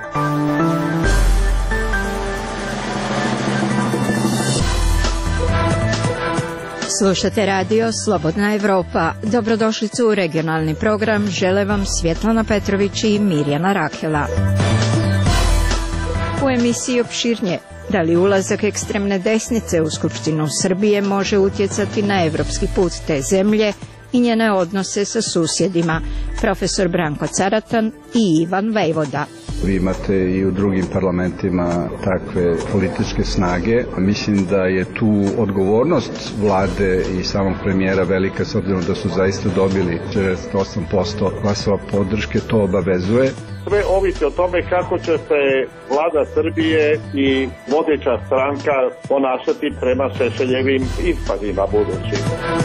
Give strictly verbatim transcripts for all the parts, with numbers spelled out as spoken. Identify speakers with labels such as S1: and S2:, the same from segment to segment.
S1: Slušate radio Slobodna Evropa. Dobrodošlicu u regionalni program. Žele vam Svjetlana Petrović i Mirjana Rakela. U emisiji opširnije. Da li ulazak ekstremne desnice u Skupštinu Srbije može utjecati na evropski put te zemlje i njene odnose sa susjedima? Profesor Branko Caratan i Ivan Vejvoda.
S2: Vi imate i u drugim parlamentima takve političke snage. Mislim da je tu odgovornost vlade i samog premijera velika, s obzirom da su zaista dobili četrdeset osam posto glasova podrške, to obavezuje.
S3: Sve ovisi o tome kako će se vlada Srbije i vodeća stranka ponašati prema Šešeljevim ispadima budućim.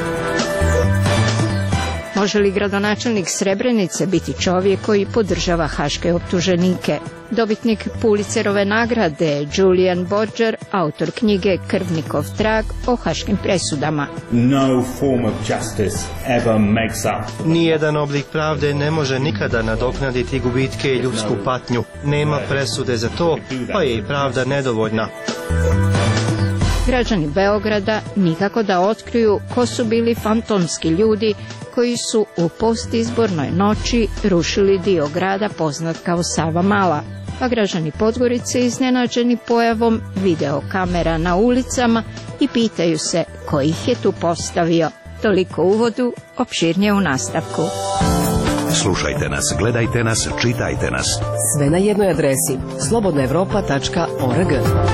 S1: Može li gradonačelnik Srebrenice biti čovjek koji podržava haške optuženike? Dobitnik Pulitzerove nagrade Julian Borger, autor knjige Krvnikov trag o haškim presudama.
S4: No form of justice ever makes up.
S5: Nijedan oblik pravde ne može nikada nadoknaditi gubitke i ljudsku patnju. Nema presude za to, pa je i pravda nedovoljna.
S1: Građani Beograda nikako da otkriju ko su bili fantomski ljudi koji su u postizbornoj noći rušili dio grada poznat kao Savamala, a građani Podgorice iznenađeni pojavom videokamera na ulicama i pitaju se ko ih je tu postavio. Toliko uvodu, opširnije u nastavku.
S6: Slušajte nas, gledajte nas, čitajte nas.
S7: Sve na jednoj adresi slobodna evropa tačka org.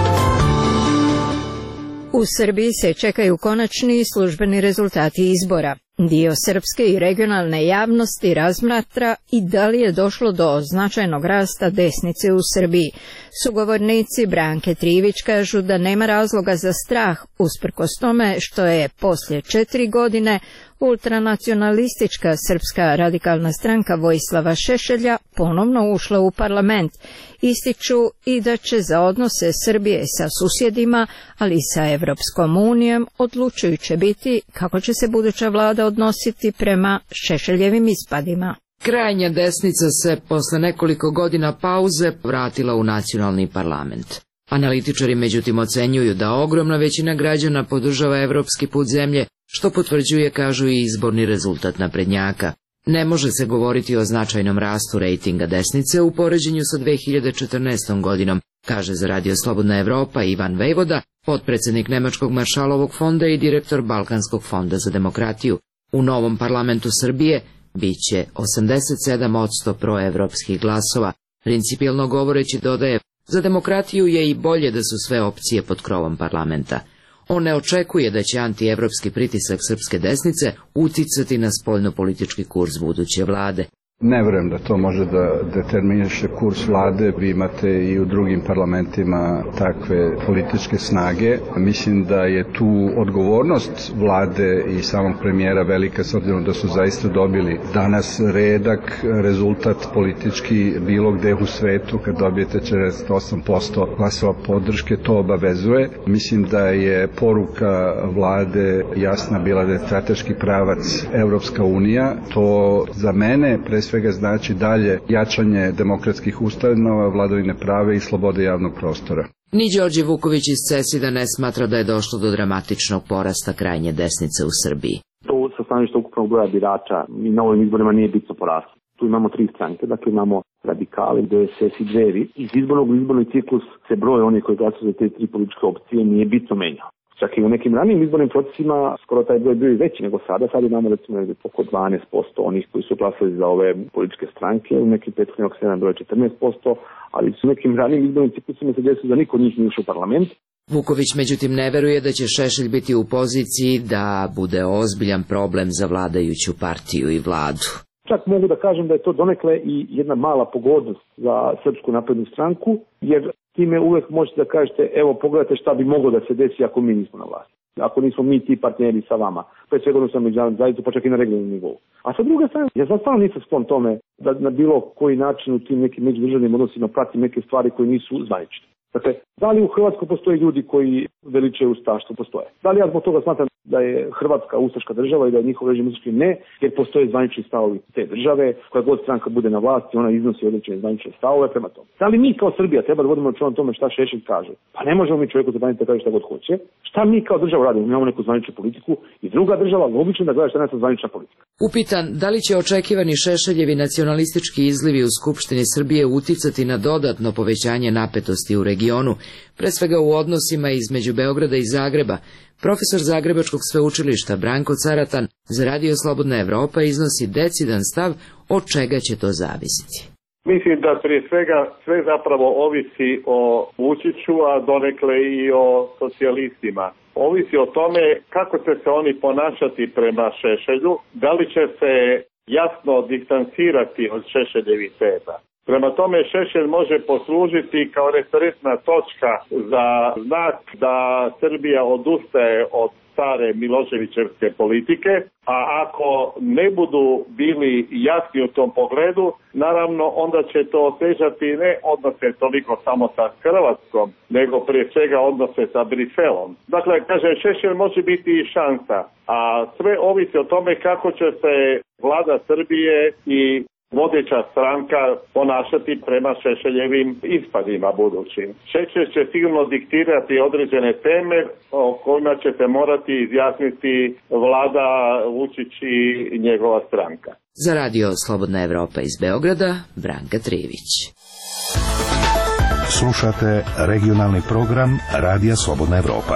S1: U Srbiji se čekaju konačni službeni rezultati izbora. Dio srpske i regionalne javnosti razmatra i da li je došlo do značajnog rasta desnice u Srbiji. Sugovornici Branke Trivić kažu da nema razloga za strah, usprkos tome što je poslije četiri godine ultranacionalistička Srpska radikalna stranka Vojislava Šešelja ponovno ušla u parlament. Ističu i da će za odnose Srbije sa susjedima, ali i sa Evropskom unijom, odlučujuće biti kako će se buduća vlada odnositi prema Šešeljevim ispadima.
S8: Krajnja desnica se posle nekoliko godina pauze vratila u nacionalni parlament. Analitičari međutim ocenjuju da ogromna većina građana podržava evropski put zemlje, što potvrđuje, kažu, i izborni rezultat naprednjaka. Ne može se govoriti o značajnom rastu rejtinga desnice u poređenju sa dve hiljade četrnaestom godinom, kaže za radio Slobodna Evropa Ivan Vejvoda, potpredsednik Nemačkog Maršalovog fonda i direktor Balkanskog fonda za demokratiju. U novom parlamentu Srbije biće osamdeset sedam posto proevropskih glasova. Principijelno govoreći, dodaje, za demokratiju je i bolje da su sve opcije pod krovom parlamenta. On ne očekuje da će antievropski pritisak srpske desnice uticati na spoljnopolitički kurs buduće vlade.
S2: Ne verujem da to može da determiniše kurs vlade. Vi imate i u drugim parlamentima takve političke snage. Mislim da je tu odgovornost vlade i samog premijera velika, s obzirom da su zaista dobili danas redak rezultat politički bilo gde u svetu. Kad dobijete četrdeset osam posto glasova podrške, to obavezuje. Mislim da je poruka vlade jasna bila da je strateški pravac Evropska unija. To za mene pre svega znači dalje jačanje demokratskih ustanova, vladavine prava i slobode javnog prostora.
S8: Ni Đorđe Vuković iz Cesida ne smatra da je došlo do dramatičnog porasta krajnje desnice u Srbiji.
S9: To sa stanovišta ukupnog broja birača i na ovim izborima nije bitno poraslo. Tu imamo tri stranke, dakle imamo radikali, D S S i Dveri. Iz izbornog u izborni ciklus se broj onih koji glasuju za te tri političke opcije nije bitno menjao. Čak i u nekim ranijim izbornim procesima skoro taj broj bio i veći nego sada. Sad imamo recimo oko dvanaest posto onih koji su glasali za ove političke stranke, u nekim prethodnim okvirima broj četrnaest posto, ali su nekim ranijim izbornim ciklusima se desilo da niko od njih nije ušao u parlament.
S8: Vuković međutim ne veruje da će Šešelj biti u poziciji da bude ozbiljan problem za vladajuću partiju i vladu.
S9: Čak mogu da kažem da je to donekle i jedna mala pogodnost za Srpsku naprednu stranku, jer time uvek možete da kažete, evo pogledajte šta bi moglo da se desi ako mi nismo na vlasti. Ako nismo mi ti partneri sa vama, pre svega odnosno međunarodnu zajednicu, pa čak i na regionalnom nivou. A sa druge strane, ja sad stvarno nisam sklon tome da na bilo koji način u tim nekim međudržavnim odnosima pratim neke stvari koje nisu zvanične. Dakle, Da li u Hrvatskoj postoje ljudi koji veličaju ustaštvo? Postoje. Da li ja zbog toga smatram da je Hrvatska ustaška država i da je njihov režim ustaški? Ne, jer postoje zvanični stavovi te države, koja god stranka bude na vlasti, ona iznosi određene zvanične stavove prema tome. Da li mi kao Srbija treba da vodimo računa o tome šta Šešelj kaže? Pa ne možemo mi čovjeku zabraniti da kaže šta god hoće. Šta mi kao država radimo? Mi imamo neku zvaničnu politiku i druga država logično da gleda šta je naša zvanična politika.
S8: Upitan da li će očekivani Šešeljevi nacionalistički izlivi u Skupštini Srbije uticati na dodatno povećanje napetosti u regionu, pre svega u odnosima između Beograda i Zagreba, profesor Zagrebačkog sveučilišta Branko Caratan za Radio Slobodna Evropa iznosi decidan stav od čega će to zavisiti.
S3: Mislim da prije svega sve zapravo ovisi o Vučiću, a donekle i o socijalistima. Ovisi o tome kako će se oni ponašati prema Šešelju, da li će se jasno distancirati od Šešeljevih teza. Prema tome Šešelj može poslužiti kao referentna točka za znak da Srbija odustaje od stare Miloševićevske politike, a ako ne budu bili jasni u tom pogledu, naravno onda će to otežati ne odnose toliko samo sa Hrvatskom, nego prije svega odnose sa Briselom. Dakle, kažem, Šešelj može biti i šansa, a sve ovisi o tome kako će se vlada Srbije i vodeća stranka ponašati prema Šešeljevim ispadima budućim. Šešelj će sigurno diktirati određene teme o kojima će se morati izjasniti vlada Vučić i njegova stranka.
S8: Za Radio Slobodna Evropa iz Beograda, Branka Trivić.
S6: Slušate regionalni program Radija Slobodna Evropa.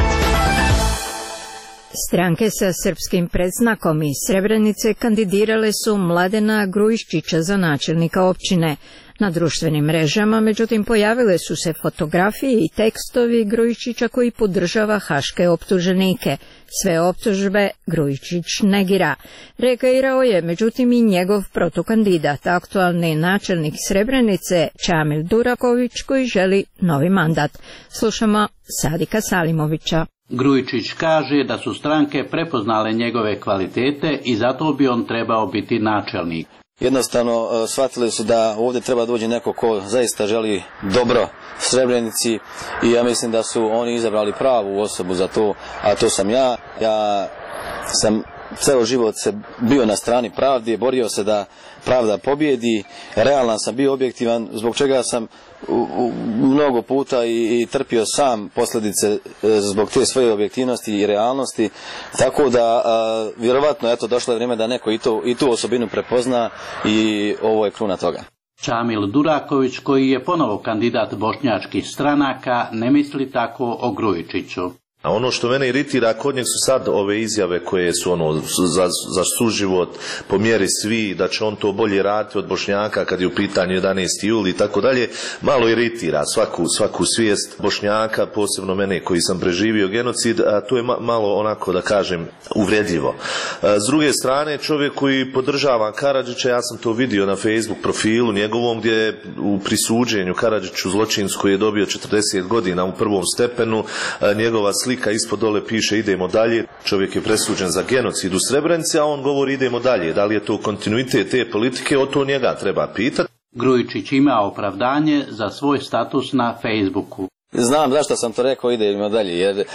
S1: Stranke sa srpskim predznakom iz Srebrenice kandidirale su Mladena Grujiščića za načelnika općine. Na društvenim mrežama, međutim, pojavile su se fotografije i tekstovi Grujiščića koji podržava haške optuženike. Sve optužbe Grujiščić negira. Reagirao je, međutim, i njegov protukandidat, aktualni načelnik Srebrenice Čamil Duraković, koji želi novi mandat. Slušamo Sadika Salimovića.
S10: Grujičić kaže da su stranke prepoznale njegove kvalitete i zato bi on trebao biti načelnik.
S11: Jednostavno shvatili su da ovdje treba doći neko ko zaista želi dobro Srebrenici i ja mislim da su oni izabrali pravu osobu za to, a to sam ja. Ja sam ceo život se bio na strani pravde, borio se da pravda pobjedi, realan sam bio, objektivan, zbog čega sam u, u, mnogo puta i, i trpio sam posljedice zbog te svoje objektivnosti i realnosti, tako da a, vjerovatno eto došlo je vrijeme da neko i, to, i tu osobinu prepozna i ovo je kruna toga.
S10: Čamil Duraković, koji je ponovo kandidat bošnjačkih stranaka, ne misli tako o Grujičiću.
S12: A ono što mene iritira kod njeg su sad ove izjave koje su ono za, za suživot po mjeri svi, da će on to bolje raditi od Bošnjaka kad je u pitanju jedanaesti juli i tako dalje, malo iritira svaku, svaku svijest Bošnjaka, posebno mene koji sam preživio genocid, a to je ma, malo onako da kažem uvredljivo. A, s druge strane, čovjek koji podržava Karadžića, ja sam to vidio na Facebook profilu njegovom gdje je u prisuđenju Karadžiću zločinsku je dobio četrdeset godina u prvom stepenu, a, njegova slika Slika ispod dole piše idemo dalje, čovjek je presuđen za genocid u Srebrenici, a on govori idemo dalje. Da li je to kontinuitet te politike, o to njega treba pitati.
S10: Grujičić ima opravdanje za svoj status na Facebooku.
S11: Znam zašto sam to rekao, idemo dalje, jer e,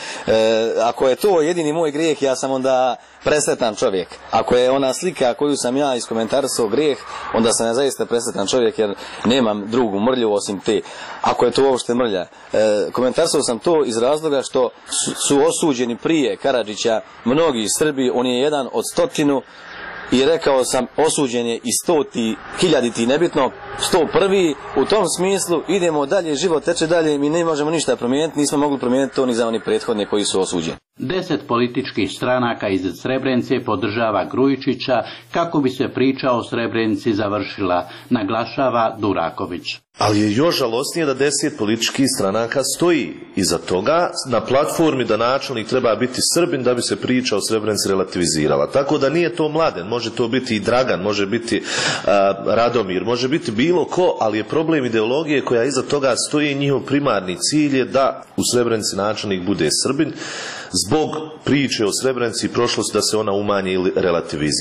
S11: ako je to jedini moj grijeh, ja sam onda presretan čovjek. Ako je ona slika koju sam ja iskomentarisao grijeh, onda sam ja zaista presretan čovjek, jer nemam drugu mrlju osim te. Ako je to uopšte mrlja. E, komentarisao sam to iz razloga što su, su osuđeni prije Karadžića mnogi Srbi, on je jedan od stotinu, i rekao sam osuđen je i stoti, hiljaditi, nebitno, sto prvi, u tom smislu idemo dalje, život teče dalje, mi ne možemo ništa promijeniti, nismo mogli promijeniti to ni za oni prethodne koji su osuđeni.
S10: Deset političkih stranaka iz Srebrenice podržava Grujičića kako bi se priča o Srebrenici završila, naglašava Duraković.
S12: Ali je još žalosnije da deset političkih stranaka stoji iza toga na platformi da načelnik treba biti Srbin da bi se priča o Srebrenici relativizirala. Tako da nije to Mladen, može to biti i Dragan, može biti uh, Radomir, može biti bilo ko, ali je problem ideologije koja iza toga stoji i njihov primarni cilj je da u Srebrenici načelnik bude Srbin zbog priče o Srebrenici i prošlosti da se ona umanji ili relativizira.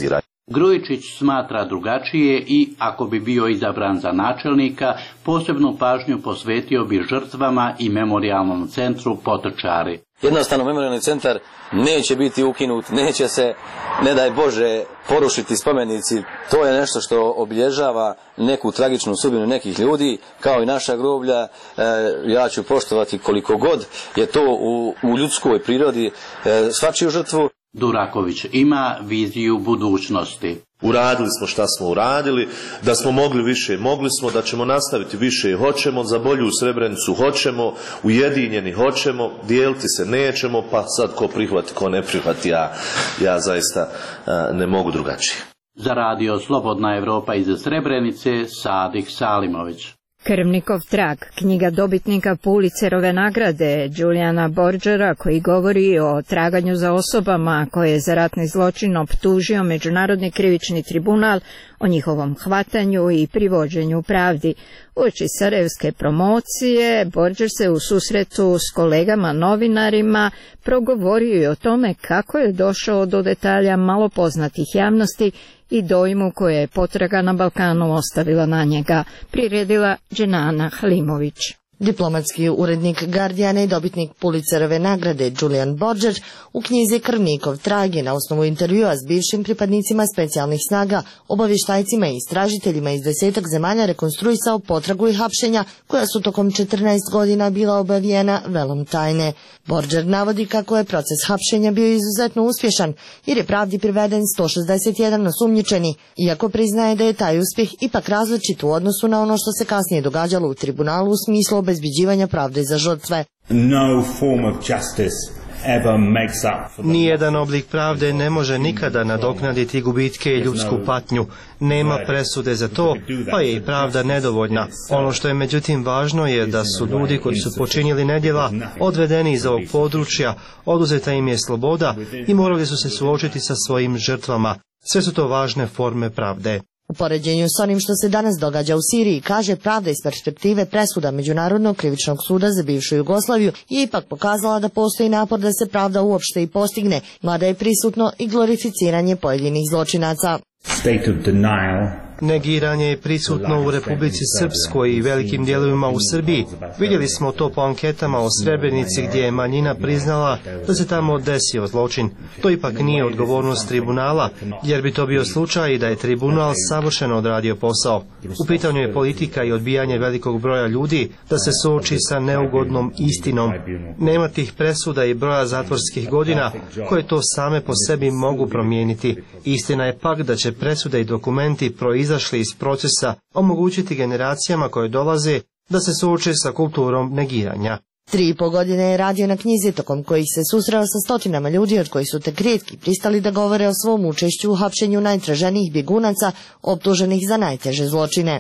S10: Grujičić smatra drugačije i, ako bi bio izabran za načelnika, posebnu pažnju posvetio bi žrtvama i memorijalnom centru Potočari.
S11: Jednostavno, memorijalni centar neće biti ukinut, neće se, ne daj Bože, porušiti spomenici. To je nešto što obilježava neku tragičnu sudbinu nekih ljudi, kao i naša groblja. E, ja ću poštovati koliko god je to u, u ljudskoj prirodi e, svačiju žrtvu.
S10: Duraković ima viziju budućnosti.
S12: Uradili smo šta smo uradili, da smo mogli više, mogli smo, da ćemo nastaviti više, hoćemo, za bolju Srebrenicu hoćemo, ujedinjeni hoćemo, dijeliti se nećemo, pa sad ko prihvati, ko ne prihvati, ja, ja zaista a, ne mogu drugačije.
S10: Za radio Slobodna Evropa iz Srebrenice, Sadik Salimović.
S1: Krvnikov trag, knjiga dobitnika Pulitzerove nagrade Juliana Borgera, koji govori o traganju za osobama koje je za ratni zločin optužio Međunarodni krivični tribunal, o njihovom hvatanju i privođenju pravdi. Uoči sarajevske promocije, Borger se u susretu s kolegama novinarima progovorio i o tome kako je došao do detalja malo poznatih javnosti i dojmu koje je potraga na Balkanu ostavila na njega, priredila Dženana Halimović.
S13: Diplomatski urednik Guardiana i dobitnik Pulitzerove nagrade Julian Borger u knjizi Krvnikov trag je na osnovu intervjua s bivšim pripadnicima specijalnih snaga, obavještajcima i istražiteljima iz desetak zemalja rekonstruisao potragu i hapšenja koja su tokom četrnaest godina bila obavijena velom tajne. Borger navodi kako je proces hapšenja bio izuzetno uspješan jer je pravdi priveden sto šezdeset jedan osumnjičeni, iako priznaje da je taj uspjeh ipak različit u odnosu na ono što se kasnije događalo u tribunalu u smislu obezbeđivanja pravde za žrtve.
S4: No form of justice ever makes up for the...
S5: Nijedan oblik pravde ne može nikada nadoknaditi gubitke i ljudsku patnju. Nema presude za to, pa je i pravda nedovoljna. Ono što je međutim važno je da su ljudi koji su počinili nedjela odvedeni iz ovog područja, oduzeta im je sloboda i morali su se suočiti sa svojim žrtvama. Sve su to važne forme pravde.
S13: U poređenju s onim što se danas događa u Siriji, kaže, pravda iz perspektive presuda Međunarodnog krivičnog suda za bivšu Jugoslaviju je ipak pokazala da postoji napor da se pravda uopšte i postigne, mada je prisutno i glorificiranje pojedinih zločinaca.
S4: State of denial.
S5: Negiranje je prisutno u Republici Srpskoj i velikim dijelovima u Srbiji. Vidjeli smo to po anketama o Srebrenici gdje je manjina priznala da se tamo desio zločin. To ipak nije odgovornost tribunala, jer bi to bio slučaj da je tribunal savršeno odradio posao. U pitanju je politika i odbijanje velikog broja ljudi da se suoči sa neugodnom istinom. Nema tih presuda i broja zatvorskih godina koje to same po sebi mogu promijeniti. Istina je pak da će presude i dokumenti proizvesti izašli iz procesa omogućiti generacijama koje dolaze da se suoče sa kulturom negiranja.
S13: Tri i po godine je radio na knjizi tokom kojih se susreo sa stotinama ljudi od kojih su tek rijetki pristali da govore o svom učešću u hapšenju najtraženijih bjegunaca optuženih za najteže zločine.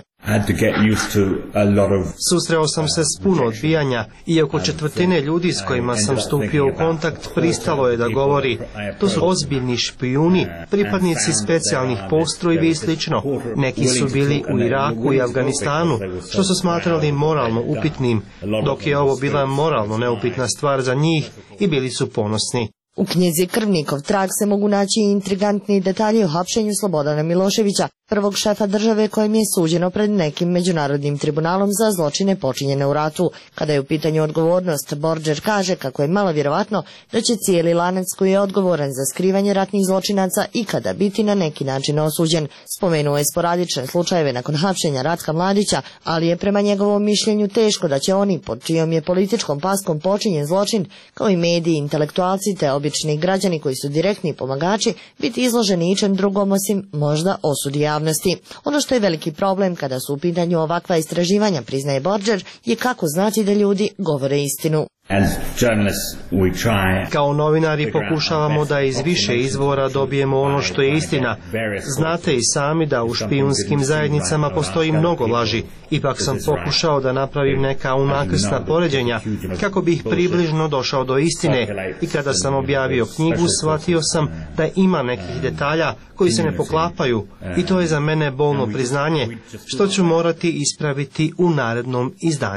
S5: Susreo sam se s puno odbijanja i oko četvrtine ljudi s kojima sam stupio u kontakt pristalo je da govori. To su ozbiljni špijuni, pripadnici specijalnih postrojbi i slično. Neki su bili u Iraku i Afganistanu, što su smatrali moralno upitnim, dok je ovo bila moralno neupitna stvar za njih i bili su ponosni.
S13: U knjizi Krvnikov trag se mogu naći i intrigantni detalji o hapšenju Slobodana Miloševića, prvog šefa države kojem je suđeno pred nekim međunarodnim tribunalom za zločine počinjene u ratu. Kada je u pitanju odgovornost, Borger kaže kako je malo vjerovatno da će cijeli lanac koji je odgovoran za skrivanje ratnih zločinaca ikada biti na neki način osuđen. Spomenuo je sporadične slučajeve nakon hapšenja Ratka Mladića, ali je prema njegovom mišljenju teško da će oni pod čijom je političkom paskom počinjen zločin, kao i mediji, intelektualci te obični građani koji su direktni pomagači, biti izloženi ičem drugom osim možda osudi javnosti. Ono što je veliki problem kada su u pitanju ovakva istraživanja, priznaje Borger, je kako znati da ljudi govore istinu.
S5: Kao novinari pokušavamo da iz više izvora dobijemo ono što je istina. Znate i sami da u špijunskim zajednicama postoji mnogo laži. Ipak sam pokušao da napravim neka unakrsna poređenja kako bih približno došao do istine i kada sam objavio knjigu shvatio sam da ima nekih detalja koji se ne poklapaju i to je za mene bolno priznanje što ću morati ispraviti u narednom izdanju.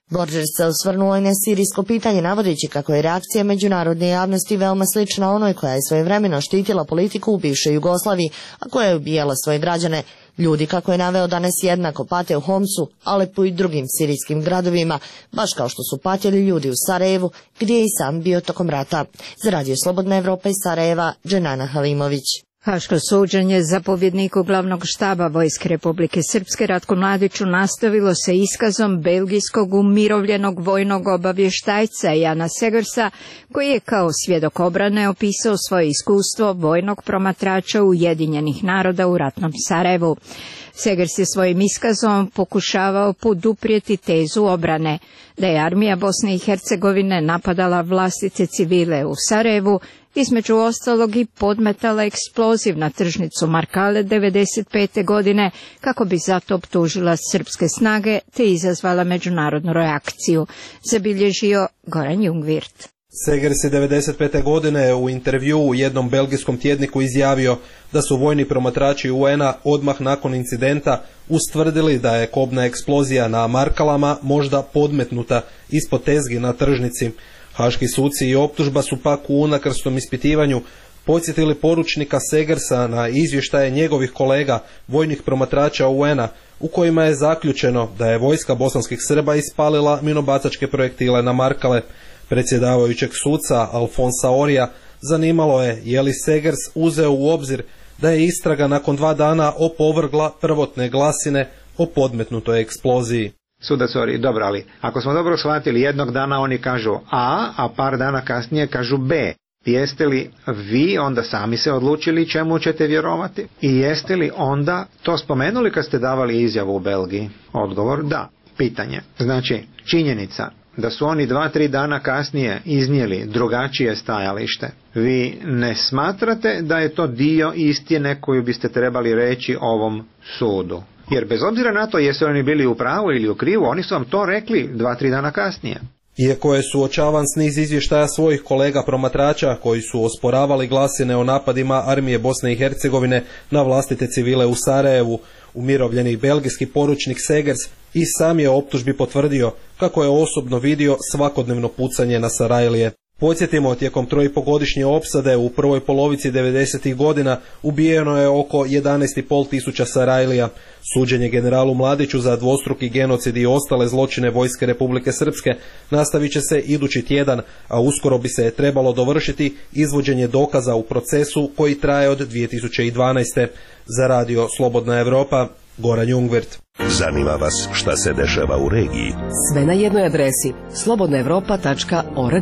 S13: Borđer se osvrnuo i na sirijsko pitanje, navodeći kako je reakcija međunarodne javnosti veoma slična onoj koja je svojevremeno štitila politiku u bivšoj Jugoslaviji, a koja je ubijala svoje građane. Ljudi, kako je naveo, danas jednako pate u Homsu, Alepu i drugim sirijskim gradovima, baš kao što su patili ljudi u Sarajevu, gdje je i sam bio tokom rata. Za Radio Slobodna Evropa iz Sarajeva, Dženana Halimović.
S1: Haško suđenje zapovjedniku glavnog štaba Vojske Republike Srpske Ratku Mladiću nastavilo se iskazom belgijskog umirovljenog vojnog obavještajca Jana Segersa, koji je kao svjedok obrane opisao svoje iskustvo vojnog promatrača Ujedinjenih naroda u ratnom Sarajevu. Segers je svojim iskazom pokušavao poduprijeti tezu obrane, da je armija Bosne i Hercegovine napadala vlastite civile u Sarajevu, između ostalog i podmetala eksploziv na tržnicu Markale devedeset pete godine kako bi zato optužila srpske snage te izazvala međunarodnu reakciju, zabilježio Goran Jungwirth.
S14: Segers je devedeset pete godine u intervju u jednom belgijskom tjedniku izjavio da su vojni promatrači U N-a odmah nakon incidenta ustvrdili da je kobna eksplozija na Markalama možda podmetnuta ispod tezgi na tržnici. Haški suci i optužba su pak u unakrstom ispitivanju podsjetili poručnika Segersa na izvještaje njegovih kolega, vojnih promatrača U N-a, u kojima je zaključeno da je vojska bosanskih Srba ispalila minobacačke projektile na Markale. Predsjedavajućeg suca Alfonsa Orija zanimalo je je li Segers uzeo u obzir da je istraga nakon dva dana opovrgla prvotne glasine o podmetnutoj eksploziji.
S15: Sudac Ori, dobro, ali ako smo dobro shvatili, jednog dana oni kažu A, a par dana kasnije kažu B. Jeste li vi onda sami se odlučili čemu ćete vjerovati? I jeste li onda to spomenuli kad ste davali izjavu u Belgiji? Odgovor da. Pitanje. Znači, činjenica da su oni dva, tri dana kasnije iznijeli drugačije stajalište. Vi ne smatrate da je to dio istine koju biste trebali reći ovom sudu? Jer bez obzira na to jesu oni bili u pravu ili u krivu, oni su vam to rekli dva, tri dana kasnije.
S14: Iako je suočavan s niz izvještaja svojih kolega promatrača koji su osporavali glasine o napadima armije Bosne i Hercegovine na vlastite civile u Sarajevu, umirovljeni belgijski poručnik Segers i sam je optužbi potvrdio kako je osobno vidio svakodnevno pucanje na Sarajlije. Podsjetimo, tijekom trojpogodišnje opsade u prvoj polovici devedesetih godina ubijeno je oko jedanaest i pol tisuća Sarajlija. Suđenje generalu Mladiću za dvostruki genocid i ostale zločine Vojske Republike Srpske nastavit će se idući tjedan, a uskoro bi se trebalo dovršiti izvođenje dokaza u procesu koji traje od dvije tisuće dvanaeste. Za Radio Slobodna Evropa, Goran Jungwirth.
S6: Zanima vas šta se dešava u regiji?
S7: Sve na jednoj adresi slobodna evropa tačka org.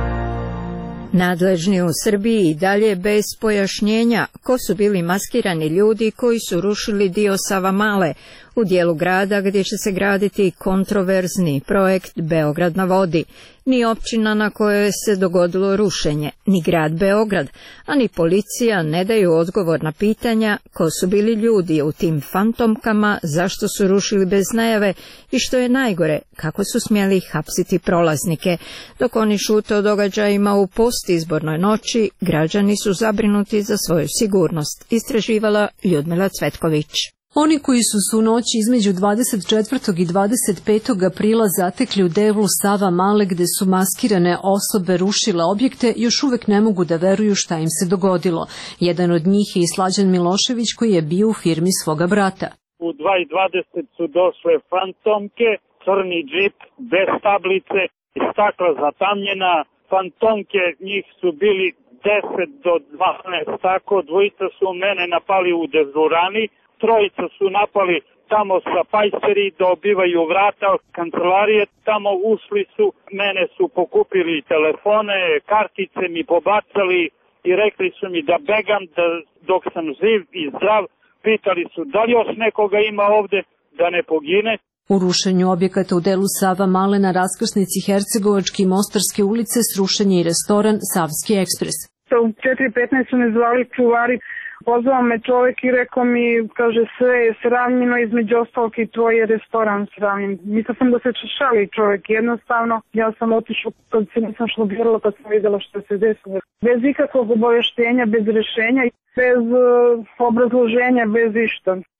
S1: Nadležni u Srbiji i dalje bez pojašnjenja ko su bili maskirani ljudi koji su rušili dio Savamale u dijelu grada gdje će se graditi kontroverzni projekt Beograd na vodi. Ni općina na kojoj se dogodilo rušenje, ni grad Beograd, a ni policija ne daju odgovor na pitanja ko su bili ljudi u tim fantomkama, zašto su rušili bez najave i što je najgore, kako su smjeli hapsiti prolaznike. Dok oni šute o događajima u postizbornoj noći, građani su zabrinuti za svoju sigurnost, istraživala Ljudmila Cvetković.
S16: Oni koji su su u noći između dvadeset četvrtog i dvadeset petog aprila zatekli u delu Sava Male gde su maskirane osobe rušile objekte, još uvek ne mogu da veruju šta im se dogodilo. Jedan od njih je i Slađan Milošević koji je bio u firmi svoga brata.
S17: U dva i dvadeset su došle fantomke, crni džip, bez tablice i stakla zatamnjena. Fantomke, njih su bili deset do dvanaest, tako dvojica su mene napali u dežurani. Trojica su napali tamo sa pajseri, dobivaju vrata kancelarije, tamo ušli su, mene su pokupili telefone, kartice mi pobacali i rekli su mi da begam da, dok sam živ i zdrav. Pitali su da li još nekoga ima ovde da ne pogine.
S16: U rušenju objekata u delu Sava Male na raskrsnici Hercegovačke i Mostarske ulice srušen je i restoran Savski ekspres.
S18: U četiri petnaest su me zvali čuvari. Pozvao me čovjek i rekao mi, kaže, sve je sravnjeno, između ostalog i tvoj je restoran sravnjen. Mislila sam da se šali čovjek, jednostavno. Ja sam otišla, kad se nisam šlogirala, kad sam vidjela što se desilo. Bez ikakvog obavještenja, bez rješenja, bez uh, obrazloženja, bez išta.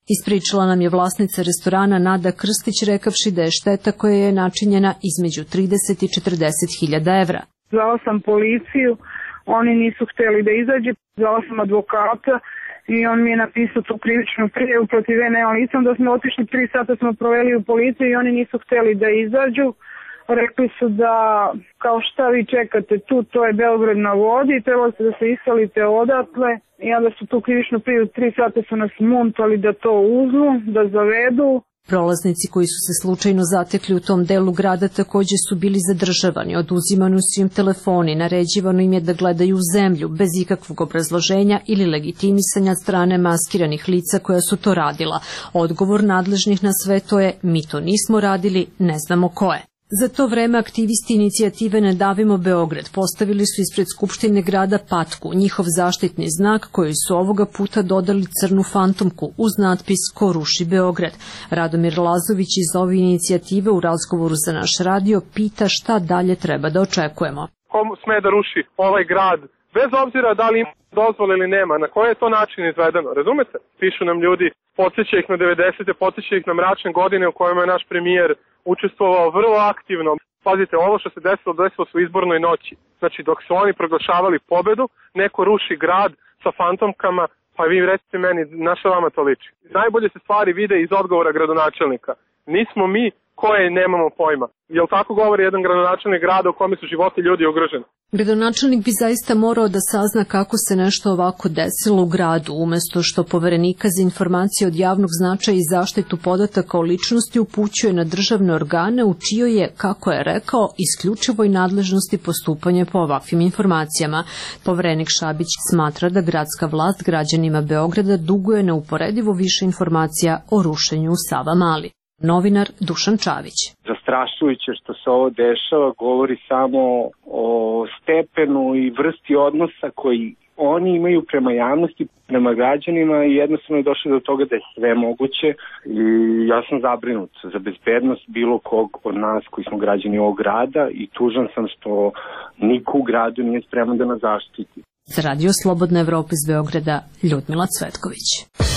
S16: Ispričala nam je vlasnica restorana Nada Krstić, rekavši da je šteta koja je načinjena između trideset i četrdeset hiljada evra.
S18: Zvala sam policiju, oni nisu hteli da izađe, zvala sam advokata i on mi je napisao tu krivičnu prijavu protiv mene, ali nisam da smo otišli, tri sata smo proveli u policiji i oni nisu hteli da izađu. Rekli su da kao šta vi čekate tu, to je Beograd na vodi, trebali ste da se iselite odatle i onda su tu krivičnu prijavu, tri sata su nas muntali da to uzmu, da zavedu.
S16: Prolaznici koji su se slučajno zatekli u tom delu grada takođe su bili zadržavani, oduzimani su im telefoni, naređivano im je da gledaju u zemlju bez ikakvog obrazloženja ili legitimisanja od strane maskiranih lica koja su to radila. Odgovor nadležnih na sve to je: mi to nismo radili, ne znamo ko je. Za to vreme aktivisti inicijative Ne davimo Beograd postavili su ispred Skupštine grada patku, njihov zaštitni znak koji su ovoga puta dodali crnu fantomku uz natpis Ko ruši Beograd. Radomir Lazović iz ove inicijative u razgovoru za naš radio pita šta dalje treba da očekujemo.
S19: Ko sme da ruši ovaj grad, bez obzira da li ima dozvole ili nema, na koji je to način izvedeno, razumete? Pišu nam ljudi, podsjeća ih na devedesete, podsjeća ih na mračne godine u kojima je naš premijer učestvovao vrlo aktivno. Pazite, ovo što se desilo, desilo se u izbornoj noći. Znači, dok su oni proglašavali pobedu, neko ruši grad sa fantomkama, pa vi recite meni, na što vama to liči? Najbolje se stvari vide iz odgovora gradonačelnika. Nismo mi koje nemamo pojma. Jel tako govori jedan gradonačelnik grada u kome su životi ljudi ugroženi?
S16: Gradonačelnik bi zaista morao da sazna kako se nešto ovako desilo u gradu, umesto što Poverenika za informacije od javnog značaja i zaštitu podataka o ličnosti upućuje na državne organe u čijoj je, kako je rekao, isključivoj nadležnosti postupanje po ovakvim informacijama. Poverenik Šabić smatra da gradska vlast građanima Beograda duguje neuporedivo više informacija o rušenju u Savamali. Novinar Dušan Čavić.
S20: Zastrašujuće što se ovo dešava govori samo o stepenu i vrsti odnosa koji oni imaju prema javnosti, prema građanima i jednostavno je došlo do toga da je sve moguće i ja sam zabrinut za bezbednost bilo kog od nas koji smo građani ovog grada i tužan sam što niko u gradu nije spreman da nas zaštiti.
S16: Za Radio Slobodna Evropa iz Beograda, Ljudmila Cvetković.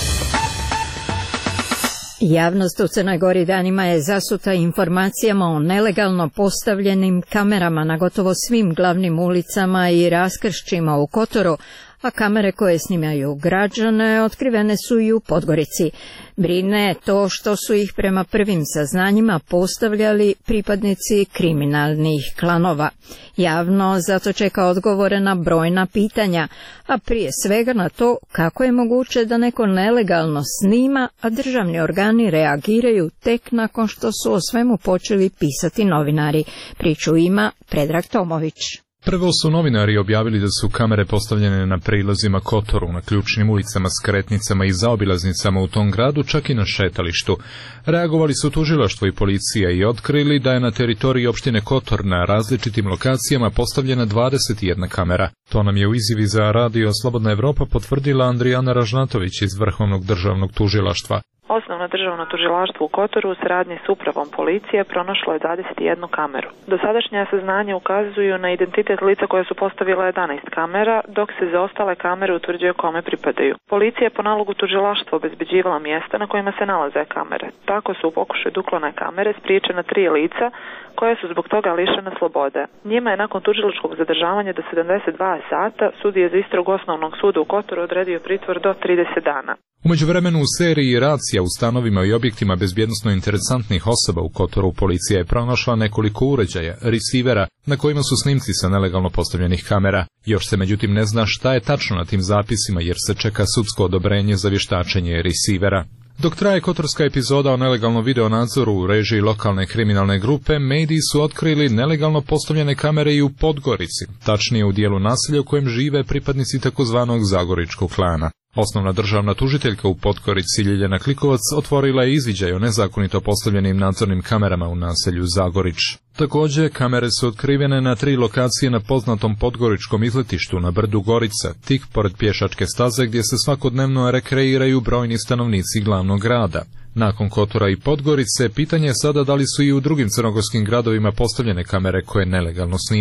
S1: Javnost u Crnoj Gori danima je zasuta informacijama o nelegalno postavljenim kamerama na gotovo svim glavnim ulicama i raskršćima u Kotoru, a kamere koje snimaju građane otkrivene su i u Podgorici. Brine to što su ih prema prvim saznanjima postavljali pripadnici kriminalnih klanova. Javno zato čeka odgovore na brojna pitanja, a prije svega na to kako je moguće da neko nelegalno snima, a državni organi reagiraju tek nakon što su o svemu počeli pisati novinari. Priču ima Predrag Tomović.
S21: Prvo su novinari objavili da su kamere postavljene na prilazima Kotoru, na ključnim ulicama, skretnicama i zaobilaznicama u tom gradu, čak i na šetalištu. Reagovali su tužilaštvo i policija i otkrili da je na teritoriji opštine Kotor na različitim lokacijama postavljena dvadeset jedna kamera. To nam je u izjavi za Radio Slobodna Evropa potvrdila Andrijana Ražnatović iz Vrhovnog državnog tužilaštva.
S22: Osnovno državno tužilaštvo u Kotoru u saradnji s upravom policije pronašlo je dvadeset jednu kameru. Dosadašnja saznanja ukazuju na identitet lica koje su postavile jedanaest kamera, dok se za ostale kamere utvrđuje kome pripadaju. Policija je po nalogu tužilaštva obezbeđivala mjesta na kojima se nalaze kamere. Tako su u pokušaju da uklone kamere spriječena tri lica koje su zbog toga lišena slobode. Njima je nakon tužilačkog zadržavanja do sedamdeset dva sata sudija za istragu Osnovnog suda u Kotoru odredio pritvor do trideset dana.
S21: U međuvremenu u seriji racija u stanovima i objektima bezbjednosno interesantnih osoba u Kotoru policija je pronašla nekoliko uređaja, resivera, na kojima su snimci sa nelegalno postavljenih kamera. Još se međutim ne zna šta je tačno na tim zapisima jer se čeka sudsko odobrenje za vještačenje resivera. Dok traje kotorska epizoda o nelegalnom videonadzoru u režiji lokalne kriminalne grupe, mediji su otkrili nelegalno postavljene kamere i u Podgorici, tačnije u dijelu naselja u kojem žive pripadnici takozvanog Zagoričkog klana. Osnovna državna tužiteljka u Podgorici Ljiljana Klikovac otvorila je izviđaj o nezakonito postavljenim nadzornim kamerama u naselju Zagorić. Također, kamere su otkrivene na tri lokacije na poznatom podgoričkom izletištu na brdu Gorica, tik pored pješačke staze gdje se svakodnevno rekreiraju brojni stanovnici glavnog grada. Nakon Kotora i Podgorice, pitanje je sada da li su i u drugim crnogorskim gradovima postavljene kamere koje nelegalno snimaju.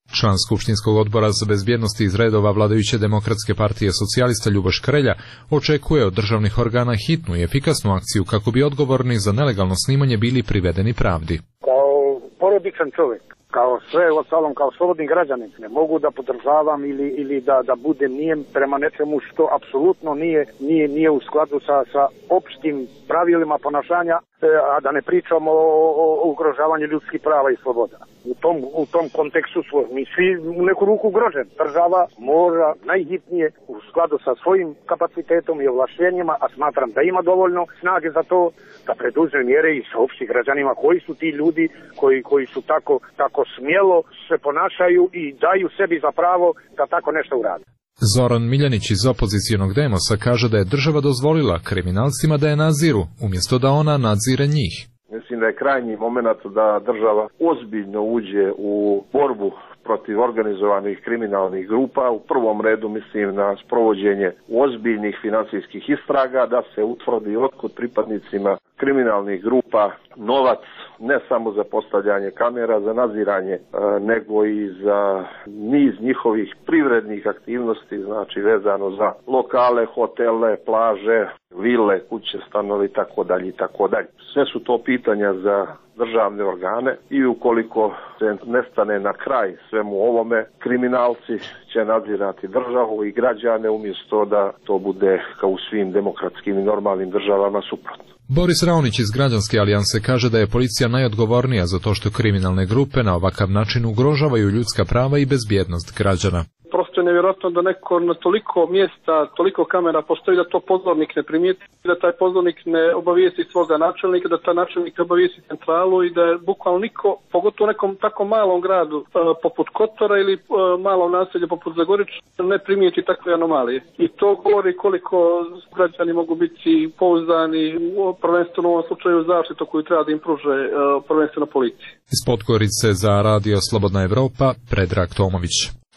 S21: Član Skupštinskog odbora za bezbjednost iz redova vladajuće Demokratske partije socijalista Ljuboš Krelja očekuje od državnih organa hitnu i efikasnu akciju kako bi odgovorni za nelegalno snimanje bili privedeni pravdi.
S2: Kao porodičan čovjek, kao sve ostalom, kao slobodni građanin, ne mogu da podržavam ili, ili da, da budem nijem prema nečemu što apsolutno nije, nije, nije u skladu sa, sa opštim pravilima ponašanja, a da ne pričamo o, o, o ugrožavanju ljudskih prava i sloboda. U tom, u tom kontekstu smo mi svi u neku ruku ugrožen. Država mora najhitnije u skladu sa svojim kapacitetom i ovlaštenjima, a smatram da ima dovoljno snage za to, da preduzme mjere i saopšti građanima koji su ti ljudi koji, koji su tako, tako smjelo se ponašaju i daju sebi za pravo da tako nešto urade.
S21: Zoran Miljanić iz opozicionog Demosa kaže da je država dozvolila kriminalcima da je nadziru, umjesto da ona nadzire njih.
S9: Mislim da je krajnji moment da država ozbiljno uđe u borbu protiv organizovanih kriminalnih grupa. U prvom redu mislim na sprovođenje ozbiljnih financijskih istraga, da se utvrdi otkud pripadnicima kriminalnih grupa novac, ne samo za postavljanje kamera, za nadziranje, nego i za niz njihovih privrednih aktivnosti, znači vezano za lokale, hotele, plaže, vile, kuće, stanovi i tako dalje i tako dalje. Sve su to pitanja za državne organe i ukoliko se ne stane na kraj svemu ovome, kriminalci će nadzirati državu i građane umjesto da to bude kao u svim demokratskim i normalnim državama suprotno.
S21: Boris Raonić iz Građanske alijanse kaže da je policija najodgovornija za to što kriminalne grupe na ovakav način ugrožavaju ljudska prava i bezbjednost građana.
S23: Prosto je nevjerojatno da neko na toliko mjesta, toliko kamera postoji da to pozornik ne primijeti, da taj pozornik ne obavijesti svoga načelnika, da taj načelnik ne obavijesti centralu i da je bukvalno niko, pogotovo u nekom tako malom gradu poput Kotora ili malom naselju poput Zagorića, ne primijeti takve anomalije. I to govori koliko građani mogu biti pouzdani, prvenstveno u ovom slučaju zaštitu koju treba da im pruže prvenstveno policiji.
S21: Iz Podgorice za Radio Slobodna Evropa, Predrag Tomović.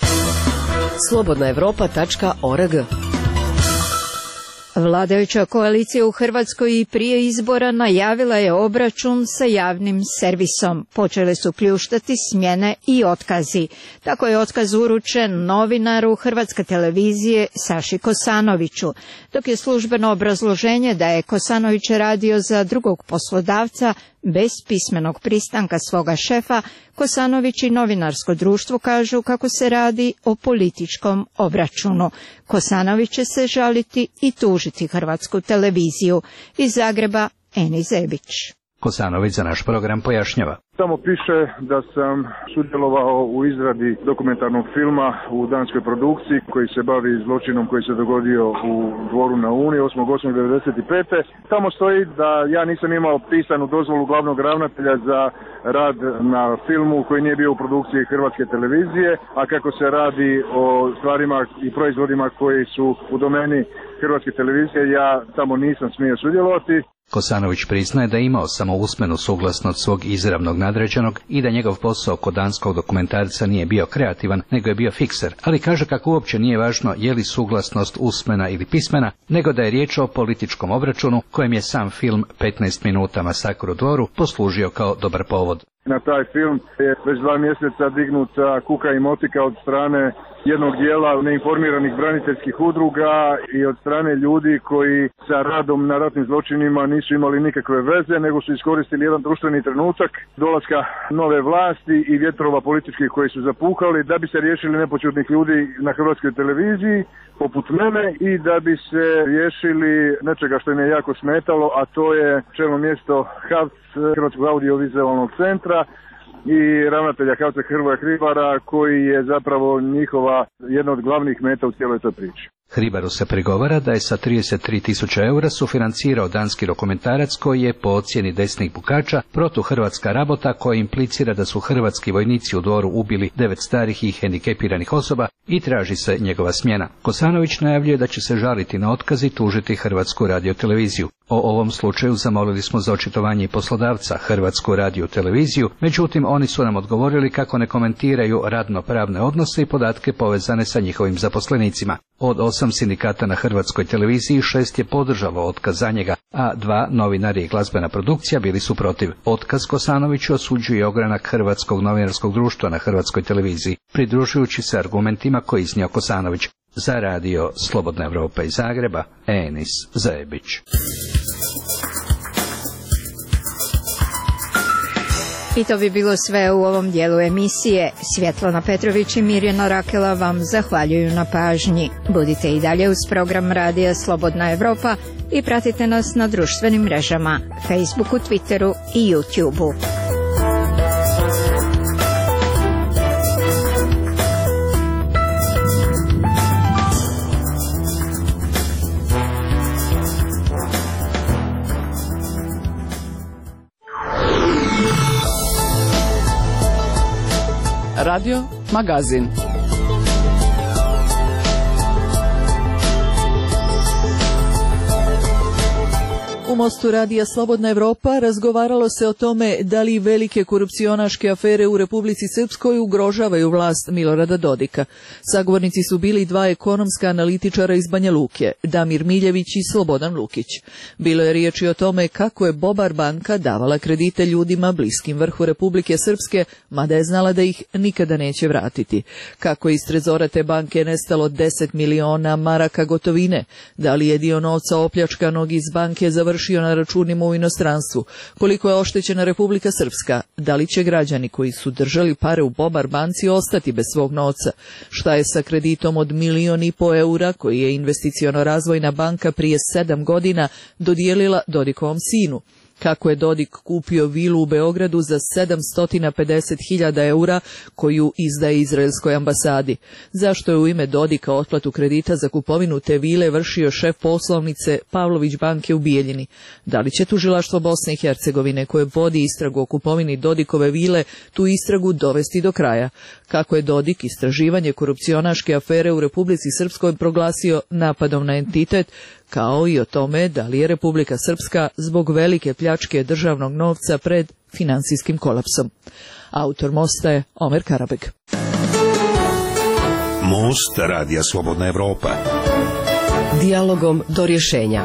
S7: slobodna evropa tačka org.
S1: Vladajuća koalicija u Hrvatskoj i prije izbora najavila je obračun sa javnim servisom. Počele su pljuštati smjene i otkazi. Tako je otkaz uručen novinaru Hrvatske televizije Saši Kosanoviću, dok je službeno obrazloženje da je Kosanović radio za drugog poslodavca bez pismenog pristanka svoga šefa. Kosanović i novinarsko društvo kažu kako se radi o političkom obračunu. Kosanović će se žaliti i tužiti Hrvatsku televiziju. Iz Zagreba Eni Zebić.
S24: Kosanović za naš program pojašnjava.
S25: Tamo piše da sam sudjelovao u izradi dokumentarnog filma u danskoj produkciji koji se bavi zločinom koji se dogodio u Dvoru na Uni osmog osmog devedeset pete. Tamo stoji da ja nisam imao pisanu dozvolu glavnog ravnatelja za rad na filmu koji nije bio u produkciji Hrvatske televizije, a kako se radi o stvarima i proizvodima koji su u domeni Hrvatske televizije, ja tamo nisam smio sudjelovati.
S24: Kosanović priznaje da je imao samo usmenu suglasnost svog izravnog nadređenog i da njegov posao kod danskog dokumentarca nije bio kreativan, nego je bio fikser, ali kaže kako uopće nije važno je li suglasnost usmena ili pismena, nego da je riječ o političkom obračunu kojem je sam film petnaest minuta Masakr u Dvoru poslužio kao dobar povod.
S25: Na taj film je već dva mjeseca dignuta kuka i motika od strane jednog dijela neinformiranih braniteljskih udruga i od strane ljudi koji sa radom na ratnim zločinima nisu imali nikakve veze, nego su iskoristili jedan društveni trenutak dolaska nove vlasti i vjetrova političkih koji su zapuhali da bi se riješili nepočutnih ljudi na Hrvatskoj televiziji poput mene i da bi se riješili nečega što im je jako smetalo, a to je čelno mjesto H A V C, Hrvatskog audiovizualnog centra, i ravnatelja H A V C Hrvoja Hribara koji je zapravo njihova jedna od glavnih meta u cijeloj toj priči.
S24: Hribaru se prigovara da je sa trideset tri tisuće eura sufinancirao danski dokumentarac koji je po ocjeni desnih bukača protuhrvatska rabota koja implicira da su hrvatski vojnici u Dvoru ubili devet starih i hendikepiranih osoba i traži se njegova smjena. Kosanović najavljuje da će se žaliti na otkaz i tužiti Hrvatsku radioteleviziju. O ovom slučaju zamolili smo za očitovanje i poslodavca Hrvatsku radioteleviziju, međutim oni su nam odgovorili kako ne komentiraju radno-pravne odnose i podatke povezane sa njihovim zaposlenicima. Od osam osam sindikata na Hrvatskoj televiziji, šest je podržalo otkaz za njega, a dva, novinari i glazbena produkcija, bili su protiv. Otkaz Kosanoviću osuđuje ogranak Hrvatskog novinarskog društva na Hrvatskoj televiziji, pridružujući se argumentima koje iznio Kosanović. Za radio Slobodna Evropa iz Zagreba, Enis Zajebić.
S1: I to bi bilo sve u ovom dijelu emisije. Svjetlana Petrović i Mirjana Rakela vam zahvaljuju na pažnji. Budite i dalje uz program radija Slobodna Evropa i pratite nas na društvenim mrežama, Facebooku, Twitteru i YouTubeu.
S7: Radio Magazin.
S3: U Mostu radija Slobodna Evropa razgovaralo se o tome da li velike korupcionaške afere u Republici Srpskoj ugrožavaju vlast Milorada Dodika. Sagovornici su bili dva ekonomska analitičara iz Banja Luke, Damir Miljević i Slobodan Lukić. Bilo je riječi o tome kako je Bobar banka davala kredite ljudima bliskim vrhu Republike Srpske, mada je znala da ih nikada neće vratiti. Kako je iz trezora te banke nestalo deset miliona maraka gotovine, da li je dio novca opljačkanog iz banke završio na računima u inostranstvu, koliko je oštećena Republika Srpska, da li će građani koji su držali pare u Bobar banci ostati bez svog novca, šta je sa kreditom od milion i po eura koji je Investiciono-razvojna banka prije sedam godina dodijelila Dodikovom sinu, kako je Dodik kupio vilu u Beogradu za sedamsto pedeset hiljada eura koju izdaje izraelskoj ambasadi. Zašto je u ime Dodika otplatu kredita za kupovinu te vile vršio šef poslovnice Pavlović banke u Bijeljini? Da li će tužilaštvo Bosne i Hercegovine koje vodi istragu o kupovini Dodikove vile tu istragu dovesti do kraja? Kako je Dodik istraživanje korupcionaške afere u Republici Srpskoj proglasio napadom na entitet, kao i o tome da li je Republika Srpska zbog velike pljačke državnog novca pred finansijskim kolapsom. Autor Mosta je Omer Karabeg.
S6: Most radija Slobodna Evropa.
S7: Dijalogom do rješenja.